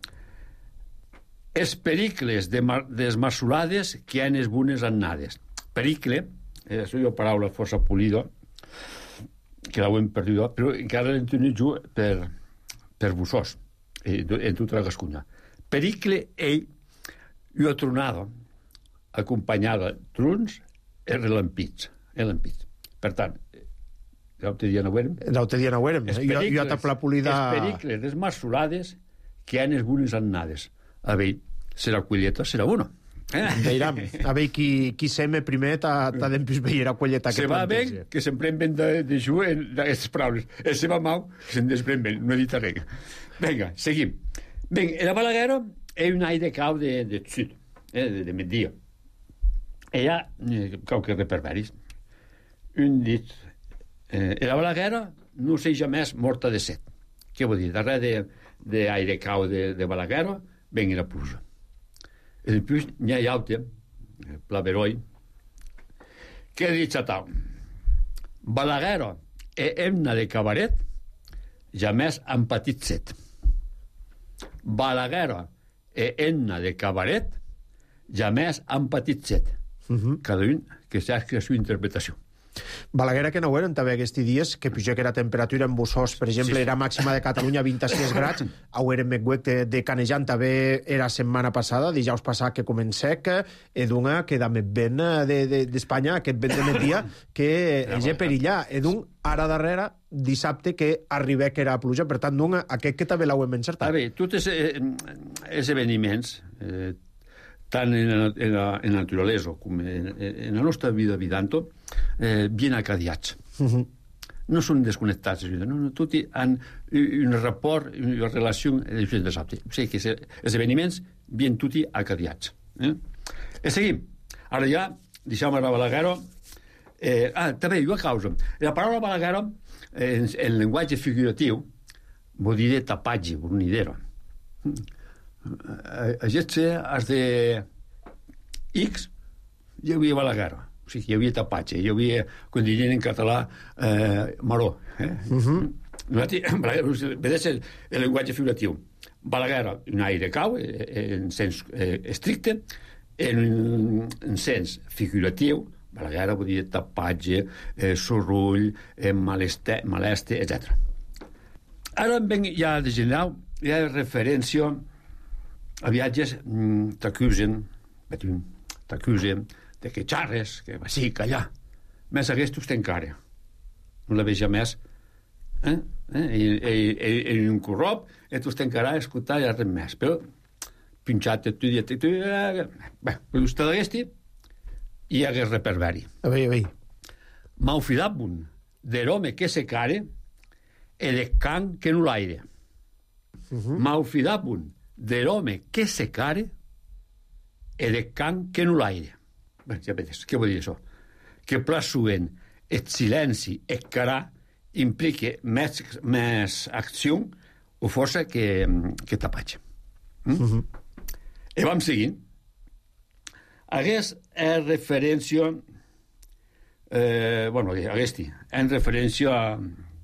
Els pericles de des marsolades que han les bones annades. Pericle, eh, això és una paraula força polida, que l'ho hem perdut, però encara l'hem tenit jo per, per bussós, eh, en tota la Gascunya. Pericle, ell, una tronada acompanyada de trons i relampits. relampits. Per tant, l'altre dia no ho érem. L'altre dia no ho érem. Jo, jo t'apla polida... Els pericles, les marsolades que han les bones annades. A veure, serà quilleta, serà una. Eh? Veiram, a veure qui, qui seme primer t'ha d'empís veure la quilleta que se va ben, que se'n pren ben de, de jugar en aquestes paraules. El seva mau se'n desprèn ben, no he dit res. Vinga, seguim. Ben, la Balaguer è un aire cau de, de sud, eh, de, de migdia. E hi ha eh, qualques reperberis. Un dit, eh, la Balaguer no sé jamais morta de set. Què vuol dir? Darrere d'aire cau de, de Balaguer ven la pluja. E després n'hi ha altre, Pla Beroi, que ha dit tal, Balaguer e emna de cabaret jamais han patit set. Balaguer e emna de cabaret jamais han patit set. Uh-huh. Cada un que saps la seva interpretació. Balaguer que no ho eren també aquests dies, que puja que la temperatura en Bussós, per exemple, sí, sí. era màxima de Catalunya vint-i-sis grads, ho eren Meguec de, de Canejant també era setmana passada, dijous passat que comencec, e d'una que també ven d'Espanya, de, de, aquest vent de metia, que és ja perillar, e d'un ara darrere, dissabte, que arriba que era pluja, per tant, d'un, aquest que també l'hauem encertat. A veure, tots els esdeveniments, eh, tant en la, en la, en la naturalesa com en, en la nostra vida vidanto, eh, bien acadiats. Uh-huh. No són desconnectats, no, no, tots han un rapport, una relació amb el dissabte. O sigui que els esdeveniments bien tutti acadiats. Eh? E seguim. Ara ja, deixem la Balaguer. Eh, ah, també, jo a causa. La paraula Balaguer, eh, en, en llenguatge figuratiu, vol dir de tapatge, brunidera. Aquests has de X hi havia Balaguer, o sigui, hi havia tapatge, hi havia, com dirien en català, eh, maró. Eh? Uh-huh. Vedés el, el llenguatge figuratiu. Balaguer, un aire cau, en sens eh, estricte, en, en sens figuratiu, Balaguer vol dir tapatge, eh, sorrull, eh, maleste, maleste, etcètera. Ara ben ja de general, hi ha referència a viatges mm, t'acusen, t'acusen de que xarres, que va sí, que allà. Més aquests t'encara. No la veja més. Eh? Eh? I, i, i, i un corrop, i tu t'encara a escoltar i res més. Però, pinxat, tu dius, tu... Bé, però vostè d'aguesti, hi hagués reperveri. A veure, a veure. Maufidabun, de l'home que se care, e de can que no l'aire. Uh-huh. Maufidabun, de l'home que se care e de can que no l'aire. Bé, ja veus, què vol dir això? Que plasuen el silenci e carà implica més, més acció o força que, que tapatge. Mm? Uh-huh. E vam seguint. Hagués en referència eh, bueno, hagués-hi en referència a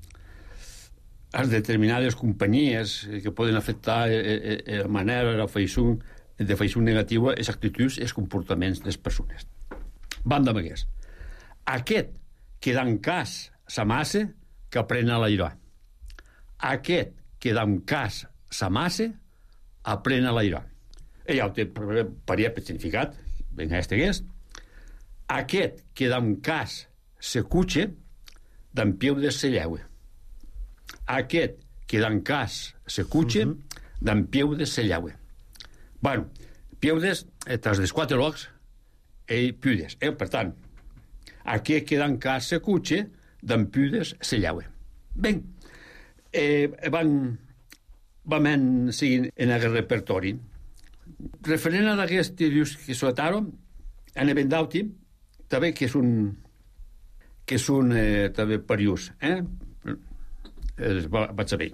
a determinades companyies que poden afectar la manera de feixun, de feixun negativa, les actituds i els comportaments de les persones. Vam d'amaguers. Aquest que d'en cas s'amasse, que aprèn a l'airar. Aquest que d'en cas s'amasse, aprèn a l'airar. Ell ja ho té per significat, ben estegués. Aquest que d'en cas se cutxe, d'en piu de se lleue. Aquest que d'en cas se cutxe, uh-huh. d'en pieudes se llaue. Bueno, pieudes, tras dels quatre locs, ell piudes. Eh? Per tant, aquest que d'en cas se cutxe, d'en piudes se llaue. Ben, eh, van, vam seguir en aquest repertori. Referent a d'aquest dius que soltaron, en evendauti, també que és un que és un eh, també periós, eh? Els vaig saber.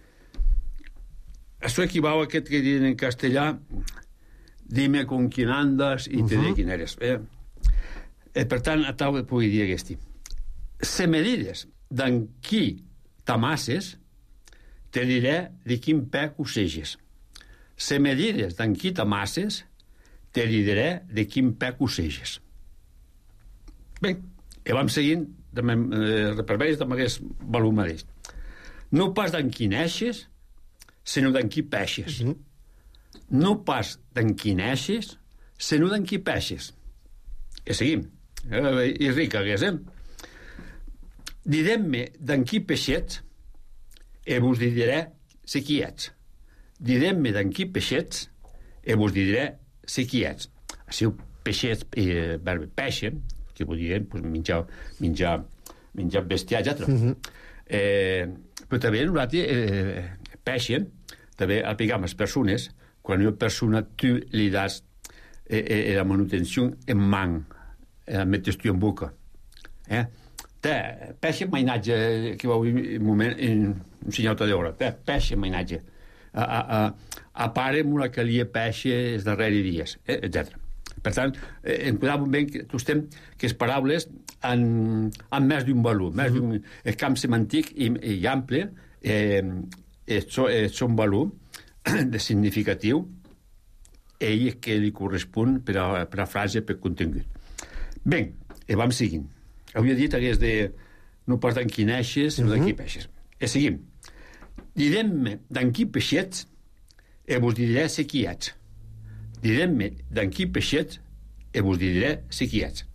Això equival a aquest que diuen en castellà, dime con quién andas i te uh-huh. diré quién eres. Eh? Eh, per tant, a tal puc dir aquest. Se me dires d'en qui t'amasses, te diré de quin pe coseges. Se me dires d'en qui t'amasses, te diré de quin pe coseges. Bé, i vam seguint, eh, reperveris de m'hagués valor mateix. No pas d'en qui neixes, sinó d'en qui peixes. Uh-huh. No pas d'en qui neixes, sinó d'en qui peixes. I seguim. Eh, I ric, hagués, eh? Didem-me d'en qui peixets, e vos diré si qui ets. Didem-me d'en qui peixets, e vos diré si qui ets. Així, peixets, eh, verbe peixen, que vull dir, pues, menjar, menjar, menjar bestiar, etcètera. Uh-huh. Eh, però també nosaltres eh, peixen també aplicam a les persones, quan una persona tu li das eh, eh, la manutenció en man, eh, metes tu en boca. Eh? Te, peixe mainatge, que va un moment, en un senyal d'hora, te, peixe mainatge. A, a, a, a pare amb una calia peixe els darrers dies, eh, etcètera. Per tant, eh, em cuidàvem ben que tu estem que les paraules han, han més d'un valor, més d'un el camp semàntic i, i ample, eh, és un valor de significatiu ell és que li correspon per a, per a frase, per contingut. Bé, i vam seguint. Havia dit hagués de no pas d'en qui neixes, sinó d'en qui peixes. I seguim. Direm-me d'en qui peixets e vos diré se qui ets. Direm-me d'en qui peixets e vos diré se qui ets.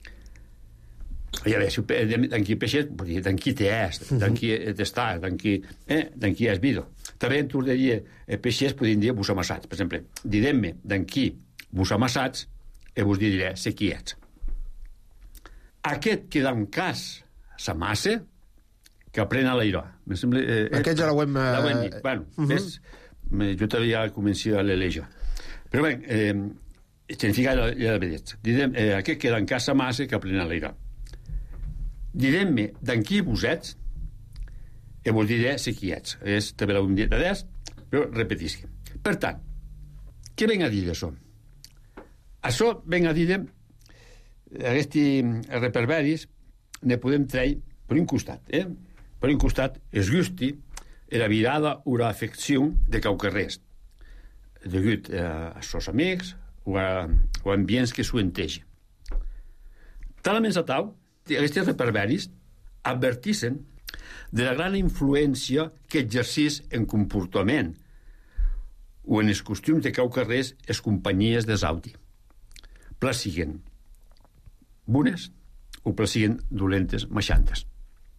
Ja veus, d'en qui peixets, d'en qui t'és, d'en qui t'estàs, d'en qui, eh, d'en qui has vido. També en tur de dir eh, peixets podem dir vos amassats. Per exemple, direm-me d'en qui vos amassats e vos diré se qui ets. Aquest que d'en cas s'amassa, que aprena a l'aire. Eh, Aquest ja l'hem... Eh... L'hem dit. Bueno, uh -huh. ves, jo també ja començo a l'eleger. Però bé, eh, significa ja l'he dit. Direm, eh, aquest que d'en cas s'amassa, que aprena a l'aire. Direm-me d'en qui vos ets i vos diré si qui ets. És, també l'hem dit a des, però repetisc. Per tant, què ven a dir d'això? Això ven a dir aquests reperberis ne podem treure per un costat, eh? Per un costat es gusti la virada o l'afecció de qualcarrés degut a sos amics o a, o a ambients que s'ho entegi. Talament a tal, aquests reperberis advertixen de la gran influència que exercís en comportament o en els costums de qualcarrés les companyies de Saudi. Placiguen bones o placiguen dolentes maxantes.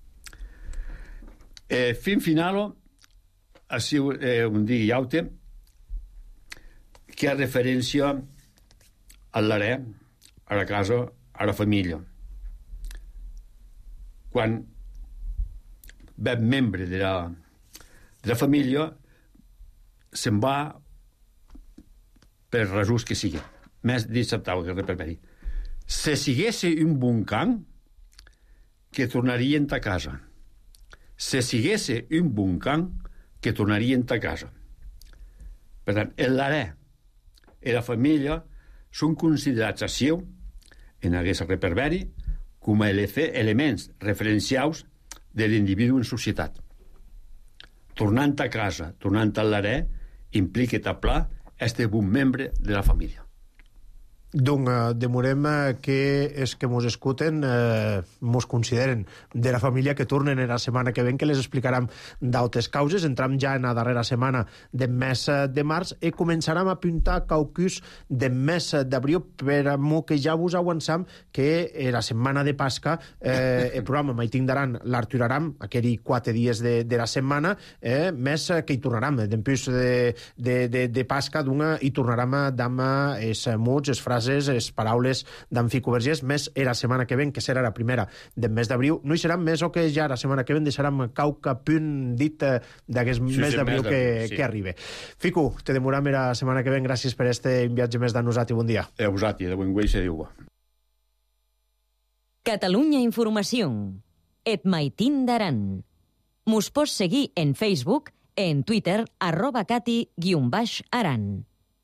Eh, fin final, així eh, un dia i aute, que ha referència a l'are, a la casa, a la família. Quan ve membre de la, de la família, se'n va per rasos que sigui. Més d'acceptable que reperperi. Se siguesse un bon camp, que tornarien a casa. Se siguesse un bon camp, que tornarien a casa. Per tant, l'are i la família són considerats així, en aquest reperberi, com a elements referencials de l'individu en societat. Tornant a casa, tornant a l'are, implica taplar este bon membre de la família. Donc, eh, demorem eh, que els que mos escuten eh, mos consideren de la família, que tornen la setmana que ven, que les explicaram d'altres causes. Entram ja en la darrera setmana del mes de març i començarem a pintar caucus del mes d'abril, per a mo que ja vos avançam que la setmana de Pasca eh, el programa Maitín d'Aran l'arturaram aquells quatre dies de, de la setmana, eh, més que hi tornaram d'empús de, de, de, de Pasca d'una hi tornaram d'amb els mots, els frases, les paraules d'en Fico Vergés, més la setmana que ven, que serà la primera del mes d'abril. No hi serà més o que ja la setmana que ven deixarem cauca punt dit d'aquest sí, mes sí, d'abril que, sí. que arriba. Fico, te demoram la setmana que ven. Gràcies per este viatge més d'Anusat i bon dia. A vosaltres, de bon güey se diu. Catalunya Informació. Et Maitín d'Aran. Mos pots seguir en Facebook, en Twitter, arroba cati guion baix aran.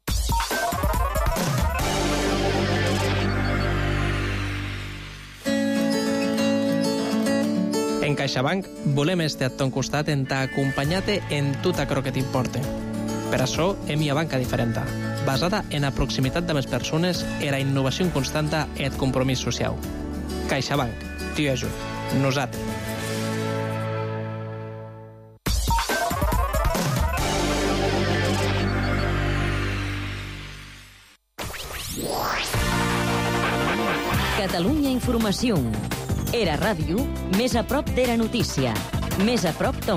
En CaixaBank volem estar a ton costat en t'acompanyar-te en tot aquello que t'importe. Per això hem una banca diferent, basada en la proximitat de les persones, en la innovació constanta i el compromís social. CaixaBank, t'hi ajut. Nosaltres. Catalunya Informació. Era ràdio més a prop de la notícia. Més a prop ton.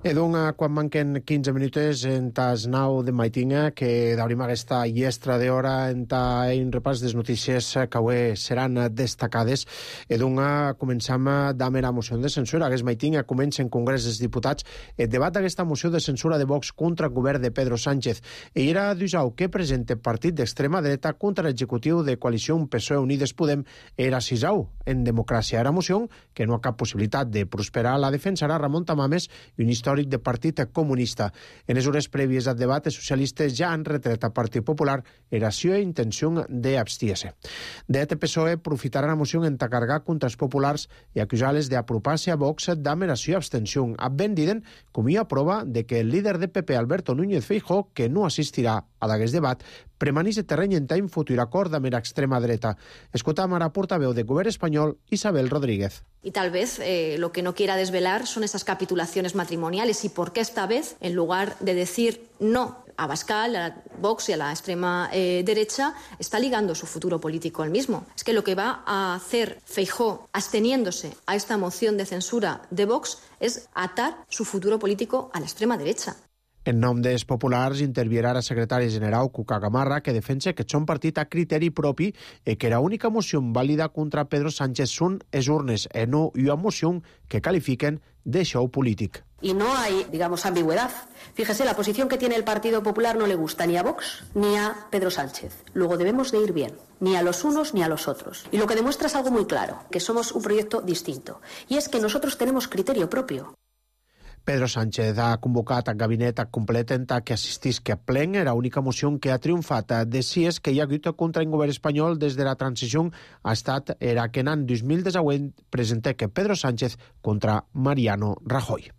E doncs, quan manquen quinze minuts en tas nou de maitinga, que d'obrim aquesta llestra d'hora en ta un repàs des notícies que avui seran destacades. E doncs, començam amb la moció de censura. Aquest maitinga comença en Congrés dels Diputats el debat d'aquesta moció de censura de Vox contra el govern de Pedro Sánchez. I era d'usau que presenta partit d'extrema dreta contra l'executiu de coalició P S O E Unides Podem era sisau en democràcia. Era moció que no ha cap possibilitat de prosperar. La defensarà Ramon Tamames i un històric de Partit Comunista. En les hores prèvies al debat, els socialistes ja han retret al Partit Popular era seva intenció d'abstier-se. De P S O E aprofitarà la moció en carregar contra els populars i acusar-les d'apropar-se a Vox d'amera seva abstenció. Ben diden, com hi ha prova de que el líder de P P, Alberto Núñez Feijóo, que no assistirà a d'aquest debat, premanís el terreny en un futur acord amb l'extrema dreta. Escoltam ara portaveu del govern espanyol, Isabel Rodríguez. Y tal vez eh, lo que no quiera desvelar son esas capitulaciones matrimoniales y por qué esta vez, en lugar de decir no a Abascal, a Vox y a la extrema eh, derecha, está ligando su futuro político al mismo. Es que lo que va a hacer Feijóo absteniéndose a esta moción de censura de Vox es atar su futuro político a la extrema derecha. En nom dels populars intervirà la secretària general Cuca Gamarra, que defensa que són partit a criteri propi i que la única moció vàlida contra Pedro Sánchez són les urnes, i no una moció que califiquen de show polític. Y no hay, digamos, ambigüedad. Fíjese, la posición que tiene el Partido Popular no le gusta ni a Vox ni a Pedro Sánchez. Luego debemos de ir bien, ni a los unos ni a los otros. Y lo que demuestra es algo muy claro, que somos un proyecto distinto. Y es que nosotros tenemos criterio propio. Pedro Sánchez ha convocat el gabinet complet en que assistisca a plen. Era l'única moció que ha triomfat. De si és que hi ha hagut contra el govern espanyol des de la transició ha estat era que en l'any dos mil divuit presenté que Pedro Sánchez contra Mariano Rajoy.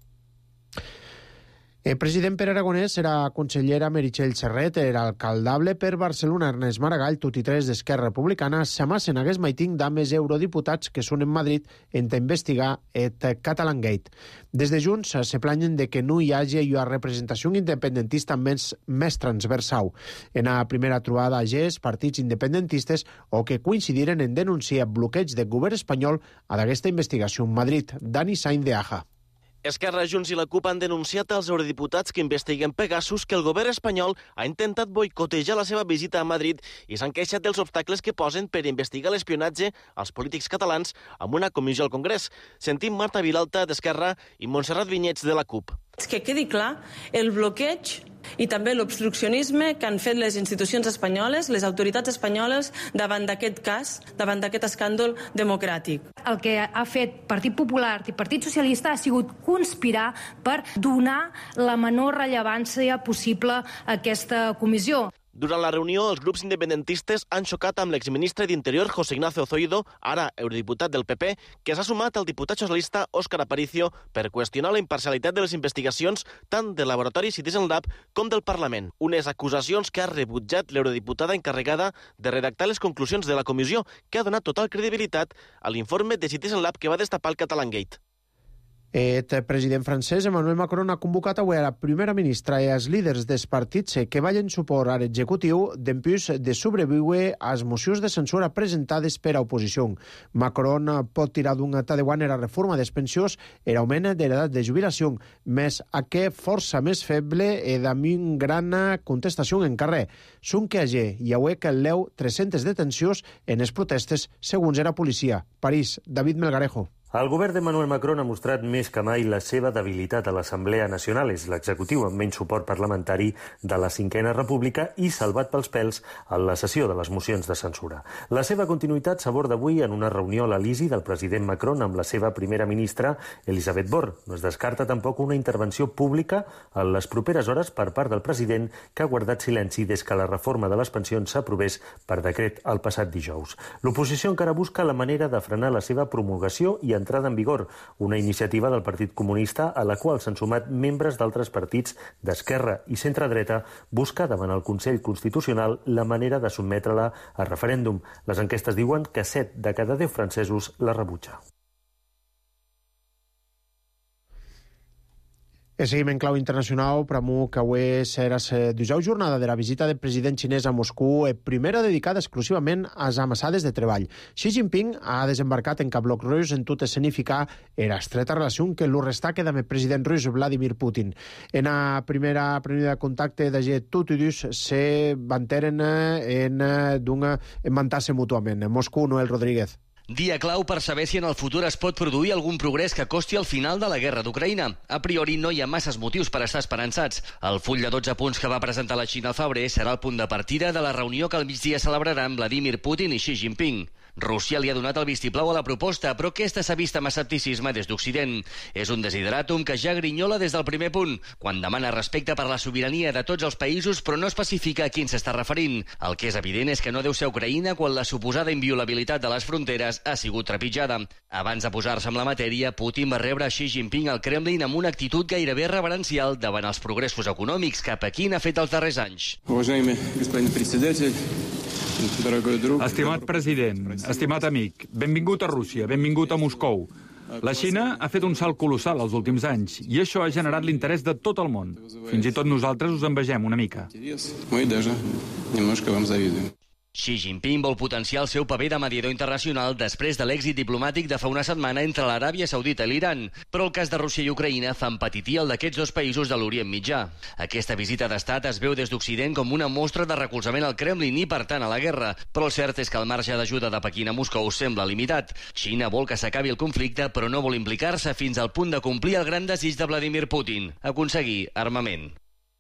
El president Pere Aragonès era consellera Meritxell Serret, era alcaldable per Barcelona Ernest Maragall, tot i tres d'Esquerra Republicana, s'amassen a aquest maiting d'àmbers eurodiputats que són en Madrid en investigar el Catalangate. Des de Junts se planyen de que no hi hagi una representació independentista més, més transversal. En la primera trobada a G E S, partits independentistes o que coincidiren en denunciar bloqueig del govern espanyol a d'aquesta investigació en Madrid. Dani Sainz de Aja. Esquerra, Junts i la CUP han denunciat als eurodiputats que investiguen Pegasus que el govern espanyol ha intentat boicotejar la seva visita a Madrid i s'han queixat dels obstacles que posen per investigar l'espionatge als polítics catalans amb una comissió al Congrés. Sentim Marta Vilalta, d'Esquerra, i Montserrat Vinyets, de la CUP. Que quedi clar el bloqueig i també l'obstruccionisme que han fet les institucions espanyoles, les autoritats espanyoles, davant d'aquest cas, davant d'aquest escàndol democràtic. El que ha fet Partit Popular i Partit Socialista ha sigut conspirar per donar la menor rellevància possible a aquesta comissió. Durant la reunió, els grups independentistes han xocat amb l'exministre d'Interior José Ignacio Zoido, ara eurodiputat del P P, que s'ha sumat al diputat socialista Óscar Aparicio per qüestionar la imparcialitat de les investigacions tant del laboratori Citizen Lab com del Parlament. Unes acusacions que ha rebutjat l'eurodiputada encarregada de redactar les conclusions de la comissió, que ha donat total credibilitat a l'informe de Citizen Lab que va destapar el Catalangate. El president francès Emmanuel Macron ha convocat avui a la primera ministra i als líders dels partits que ballen suport a l'executiu d'empús de sobreviure a les mocions de censura presentades per a oposició. Macron pot tirar d'un tadeuant a la reforma dels pensions i l'augment de l'edat de jubilació, més a què força més feble i d'ami una gran contestació en carrer. Són que hagi i avui que leu tres-centes detencions en les protestes, segons era policia. París, David Melgarejo. El govern d'Emmanuel Macron ha mostrat més que mai la seva debilitat a l'Assemblea Nacional. És l'executiu amb menys suport parlamentari de la Cinquena República i salvat pels pèls en la sessió de les mocions de censura. La seva continuïtat s'aborda avui en una reunió a l'Elisi del president Macron amb la seva primera ministra, Elisabeth Borne. No es descarta tampoc una intervenció pública en les properes hores per part del president, que ha guardat silenci des que la reforma de les pensions s'aprovés per decret el passat dijous. L'oposició encara busca la manera de frenar la seva promulgació i entrada en vigor, una iniciativa del Partit Comunista a la qual s'han sumat membres d'altres partits d'esquerra i centre-dreta, busca davant el Consell Constitucional la manera de sotmetre-la a referèndum. Les enquestes diuen que set de cada deu francesos la rebutja. E seguim en clau internacional, pramu que avui serà la dusau jornada de la visita del president xinès a Moscou, primera dedicada exclusivament a les amassades de treball. Xi Jinping ha desembarcat en Cap Rus en tot escenificar era estreta relació que l'ho resta queda amb el president rus Vladimir Putin. En la primera primera de contacte de tots dos se vanteren en d'un mantar-se mútuament. Moscou, Noel Rodríguez. Dia clau per saber si en el futur es pot produir algun progrés que costi el final de la guerra d'Ucraïna. A priori no hi ha masses motius per estar esperançats. El full de dotze punts que va presentar la Xina al febrer serà el punt de partida de la reunió que al migdia celebraran Vladimir Putin i Xi Jinping. Rússia li ha donat el vistiplau a la proposta, però aquesta s'ha vist amb escepticisme des d'Occident. És un desideràtum que ja grinyola des del primer punt, quan demana respecte per la sobirania de tots els països, però no especifica a quin s'està referint. El que és evident és que no deu ser Ucraïna quan la suposada inviolabilitat de les fronteres ha sigut trepitjada. Abans de posar-se amb la matèria, Putin va rebre Xi Jinping al Kremlin amb una actitud gairebé reverencial davant els progressos econòmics que Pequín ha fet els darrers anys. Estimat president, estimat amic, benvingut a Rússia, benvingut a Moscou. La Xina ha fet un salt colossal els últims anys i això ha generat l'interès de tot el món. Fins i tot nosaltres us envegem una mica. Xi Jinping vol potenciar el seu paper de mediador internacional després de l'èxit diplomàtic de fa una setmana entre l'Aràbia Saudita i l'Iran, però el cas de Rússia i Ucraïna fa empatir el d'aquests dos països de l'Orient Mitjà. Aquesta visita d'estat es veu des d'Occident com una mostra de recolzament al Kremlin i, per tant, a la guerra, però el cert és que el marge d'ajuda de Pequín a Moscou sembla limitat. Xina vol que s'acabi el conflicte, però no vol implicar-se fins al punt de complir el gran desig de Vladimir Putin, aconseguir armament.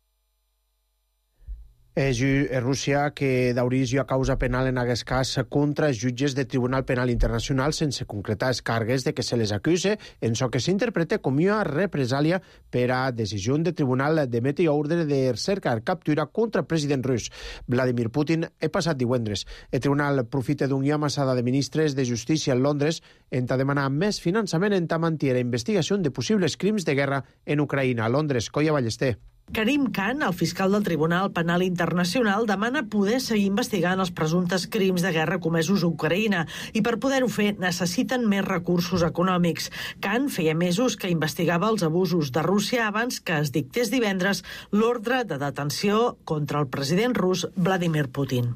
És Rússia que daurís a causa penal en aquest cas contra els jutges del Tribunal Penal Internacional sense concretar els càrregues de que se les acuse en so que s'interpreta com una represàlia per a decisió del tribunal d'emetre ordre de cerca i captura contra el president rus Vladimir Putin el passat divendres. El tribunal profita d'una amassada de ministres de justícia en Londres en ta demanar més finançament en ta mantenir la investigació de possibles crims de guerra en Ucraïna. A Londres, Colla Ballester. Karim Khan, el fiscal del Tribunal Penal Internacional, demana poder seguir investigant els presumptes crims de guerra comesos a Ucraïna i per poder-ho fer necessiten més recursos econòmics. Khan feia mesos que investigava els abusos de Rússia abans que es dictés divendres l'ordre de detenció contra el president rus Vladimir Putin.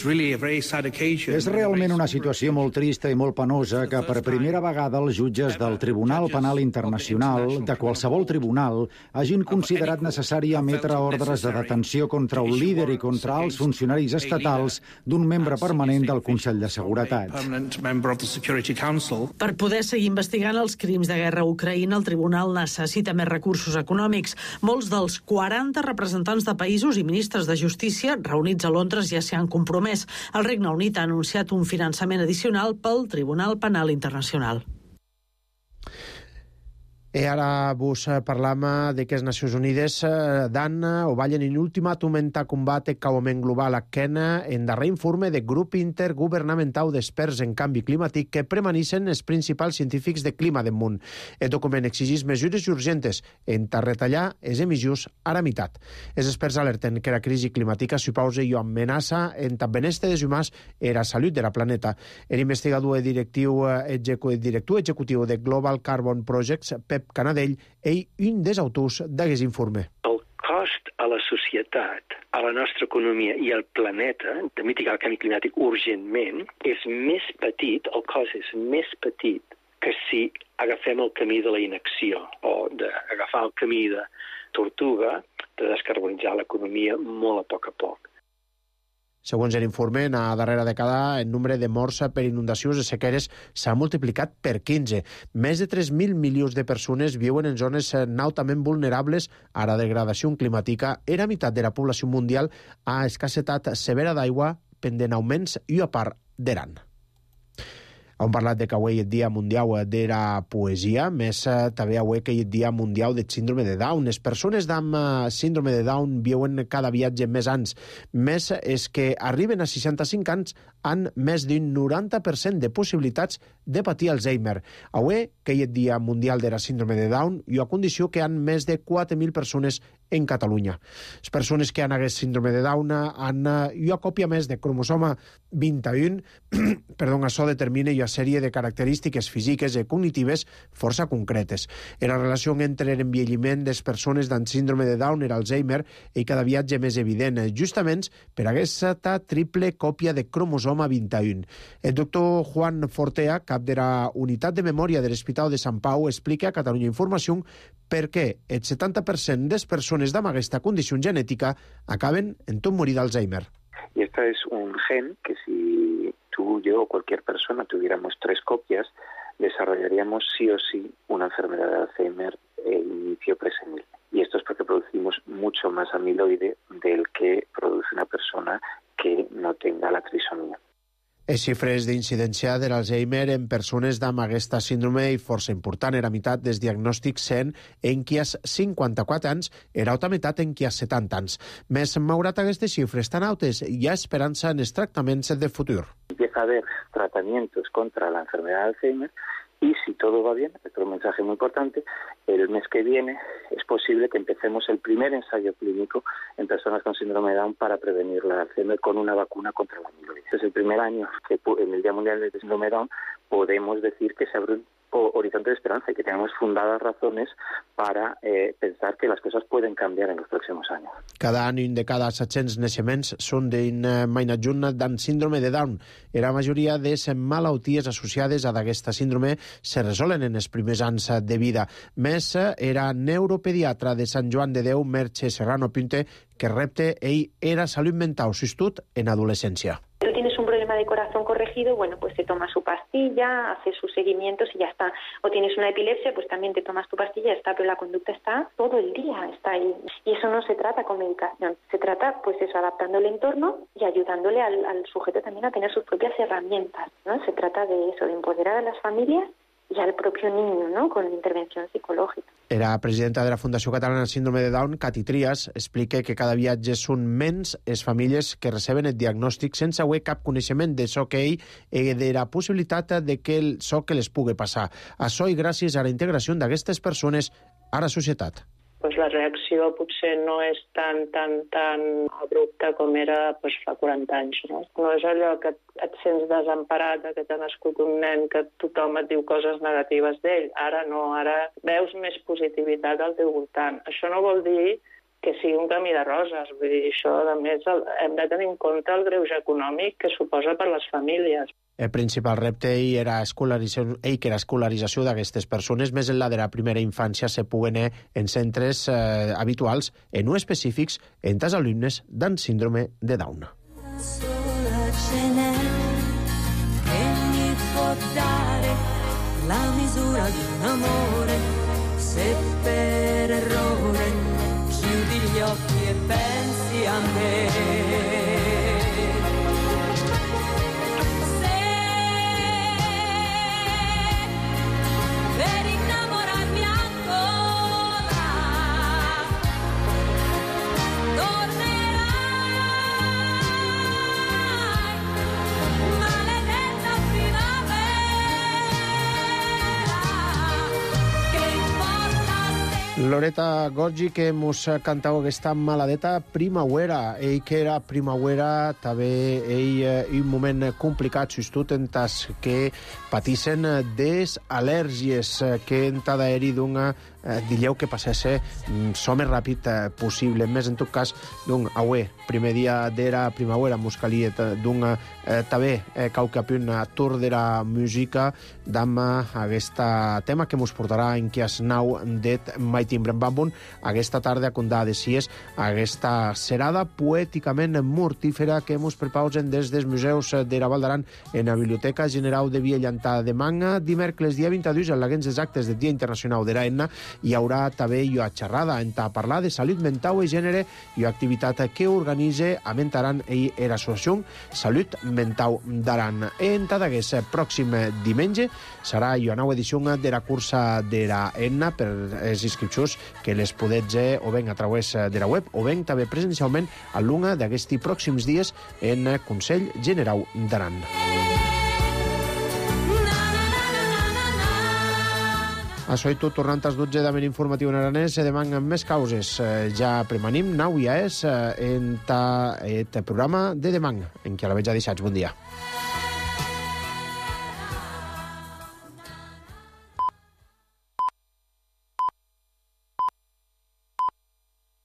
És realment una situació molt trista i molt penosa que per primera vegada els jutges del Tribunal Penal Internacional, de qualsevol tribunal, hagin considerat necessari a emetre ordres de detenció contra un líder i contra els funcionaris estatals d'un membre permanent del Consell de Seguretat. Per poder seguir investigant els crims de guerra a Ucraïna, el tribunal necessita més recursos econòmics. Molts dels quaranta representants de països i ministres de justícia reunits a Londres ja s'hi han compromès. El Regne Unit ha anunciat un finançament addicional pel Tribunal Penal Internacional. I ara vos parlam de que les Nacions Unides dan o ballen en ultimàtum en ta combat el cauament global a Kena en darrer informe del grup intergovernamental d'experts en canvi climàtic que premanissen els principals científics de clima del món. El document exigís mesures urgentes en ta retallar les emissions a la meitat. Els experts alerten que la crisi climàtica suposa i amenaça en ta benestar dels humans i la salut de la planeta. El investigador directiu, director executiu de Global Carbon Projects, Pep Canadell, ell un dels autors d'aquest informe. El cost a la societat, a la nostra economia i al planeta de mitigar el canvi climàtic urgentment és més petit, el cost és més petit que si agafem el camí de la inacció o d'agafar el camí de tortuga, de descarbonitzar l'economia molt a poc a poc. Segons l'informe, en la darrera dècada, el nombre de morts per inundacions i sequeres s'ha multiplicat per quinze. Més de tres mil milions de persones viuen en zones altament vulnerables a la degradació climàtica i la meitat de la població mundial ha escassetat severa d'aigua pendent augments i a part d'Iran. Hem parlat de que avui és el Dia Mundial de la Poesia, més també avui que és el Dia Mundial del Síndrome de Down. Les persones amb síndrome de Down viuen cada viatge més anys, més és que arriben a seixanta-cinc anys han més d'un noranta per cent de possibilitats de patir Alzheimer. Avui, que hi ha el Dia Mundial de la Síndrome de Down, hi ha condició que han més de quatre mil persones en Catalunya. Les persones que han hagués síndrome de Down han hi ha còpia més de cromosoma vint i un, perdó, això determina una sèrie de característiques físiques i cognitives força concretes. La relació entre l'envelliment de les persones amb síndrome de Down i Alzheimer i cada viatge més evident, justament per aquesta triple còpia de cromosoma vint i un. El doctor Juan Fortea, cap de la Unitat de Memòria de l'Hospital de Sant Pau, explica a Catalunya Informació per què el setanta per cent de les persones amb aquesta condició genètica acaben en tot morir d'Alzheimer. Y esto es un gen que si tú, yo o cualquier persona tuviéramos tres copias, desarrollaríamos sí o sí una enfermedad de Alzheimer en inicio presenil. Y esto es porque producimos mucho más amiloide del que produce una persona que no tenga la trisomía. Les xifres d'incidència de l'Alzheimer en persones amb aquesta síndrome i força important. Era meitat dels diagnòstics sent en qui has cinquanta-quatre anys, era altra meitat en qui has setanta anys. Més malgrat aquestes xifres tan altes, hi ha esperança en els tractaments de futur. Empieza a haber tratamientos contra la enfermedad de Alzheimer y si todo va bien, esto es un mensaje muy importante, el mes que viene es posible que empecemos el primer ensayo clínico en personas con síndrome de Down para prevenir la Alzheimer con una vacuna contra la amiloide. Este es el primer año que en el Día Mundial del Síndrome de Down podemos decir que se abre un horizonte de esperanza y que tenemos fundadas razones para eh, pensar que las cosas pueden cambiar en los próximos años. Cada any, un de cada set-cents naixements són d'un mai adjunt amb síndrome de Down. La majoria de les malalties associades a aquesta síndrome se resolen en els primers anys de vida. Més, era neuropediatra de Sant Joan de Déu, Merche Serrano Pinte, que repte ell era salut mental substitut en adolescència. Tú tienes un problema de corazón corregido, bueno, pues te tomas su pastilla, haces sus seguimientos y ya está. O tienes una epilepsia, pues también te tomas tu pastilla y ya está, pero la conducta está todo el día, está ahí. Y eso no se trata con medicación, se trata, pues eso, adaptando el entorno y ayudándole al, al sujeto también a tener sus propias herramientas, ¿no? Se trata de eso, de empoderar a las familias y al propio niño, ¿no?, con intervención psicológica. La presidenta de la Fundació Catalana de Síndrome de Down, Cati Trias, explica que cada viatge són menys les famílies que receben el diagnòstic sense haver cap coneixement de so que ell i de la possibilitat de que el so que les pugui passar. Això i gràcies a la integració d'aquestes persones a la societat. Pues la reacció potser no és tan, tan, tan abrupta com era pues, fa quaranta anys. No? no és allò que et sents desemparat, que t'ha nascut un nen, que tothom et diu coses negatives d'ell. Ara no, ara veus més positivitat al teu voltant. Això no vol dir que sigui un camí de roses. Vull dir, això, a més, hem de tenir en compte el greuge econòmic que suposa per les famílies. El principal repte ell era escolarització, ell que era escolarització d'aquestes persones, més enllà de la primera infància se puguen en centres eh, habituals e no específics entre els alumnes amb síndrome de Down. Sola ce n'è che mi può dare la misura di un amore, se per errore chiudi gli occhi e pensi a me. Loreta Gorgi, que mos cantau aquesta maladeta primavera. Ell que era primavera, també ell un moment complicat, justut en tas que patissen des al·lèrgies que en tada eri d'una dilleu que passesse so més ràpid possible. Més en tot cas, doncs, avui, primer dia d'era primavera, mos calia d'un també qualque punt tour de la música d'am aquesta tema que mos portarà en qui es nau det mai timbrem bambun aquesta tarda condà de sies aquesta serada poèticament mortífera que mos prepausen des dels museus de la Val d'Aran en la Biblioteca General de Via Llantada de Manga, dimecres dia vint-i-dos en l'agents exactes del Dia Internacional de l'Aina hi haurà també una xerrada en ta parlar de salut mental i gènere i una activitat que organitza a Mentaran i l'associació Salut Mental d'Aran. En tot aquest pròxim diumenge serà una nova edició de la cursa de la ENNA per les inscripcions que les podets o ben a través de la web o ben també presencialment a l'una d'aquests pròxims dies en Consell General d'Aran. Això i tot, tornant als dotze de informatiu en aranès, demà amb més causes. Ja premanim, nau ja és en aquest programa de demà, en què la veig a deixats. Bon dia.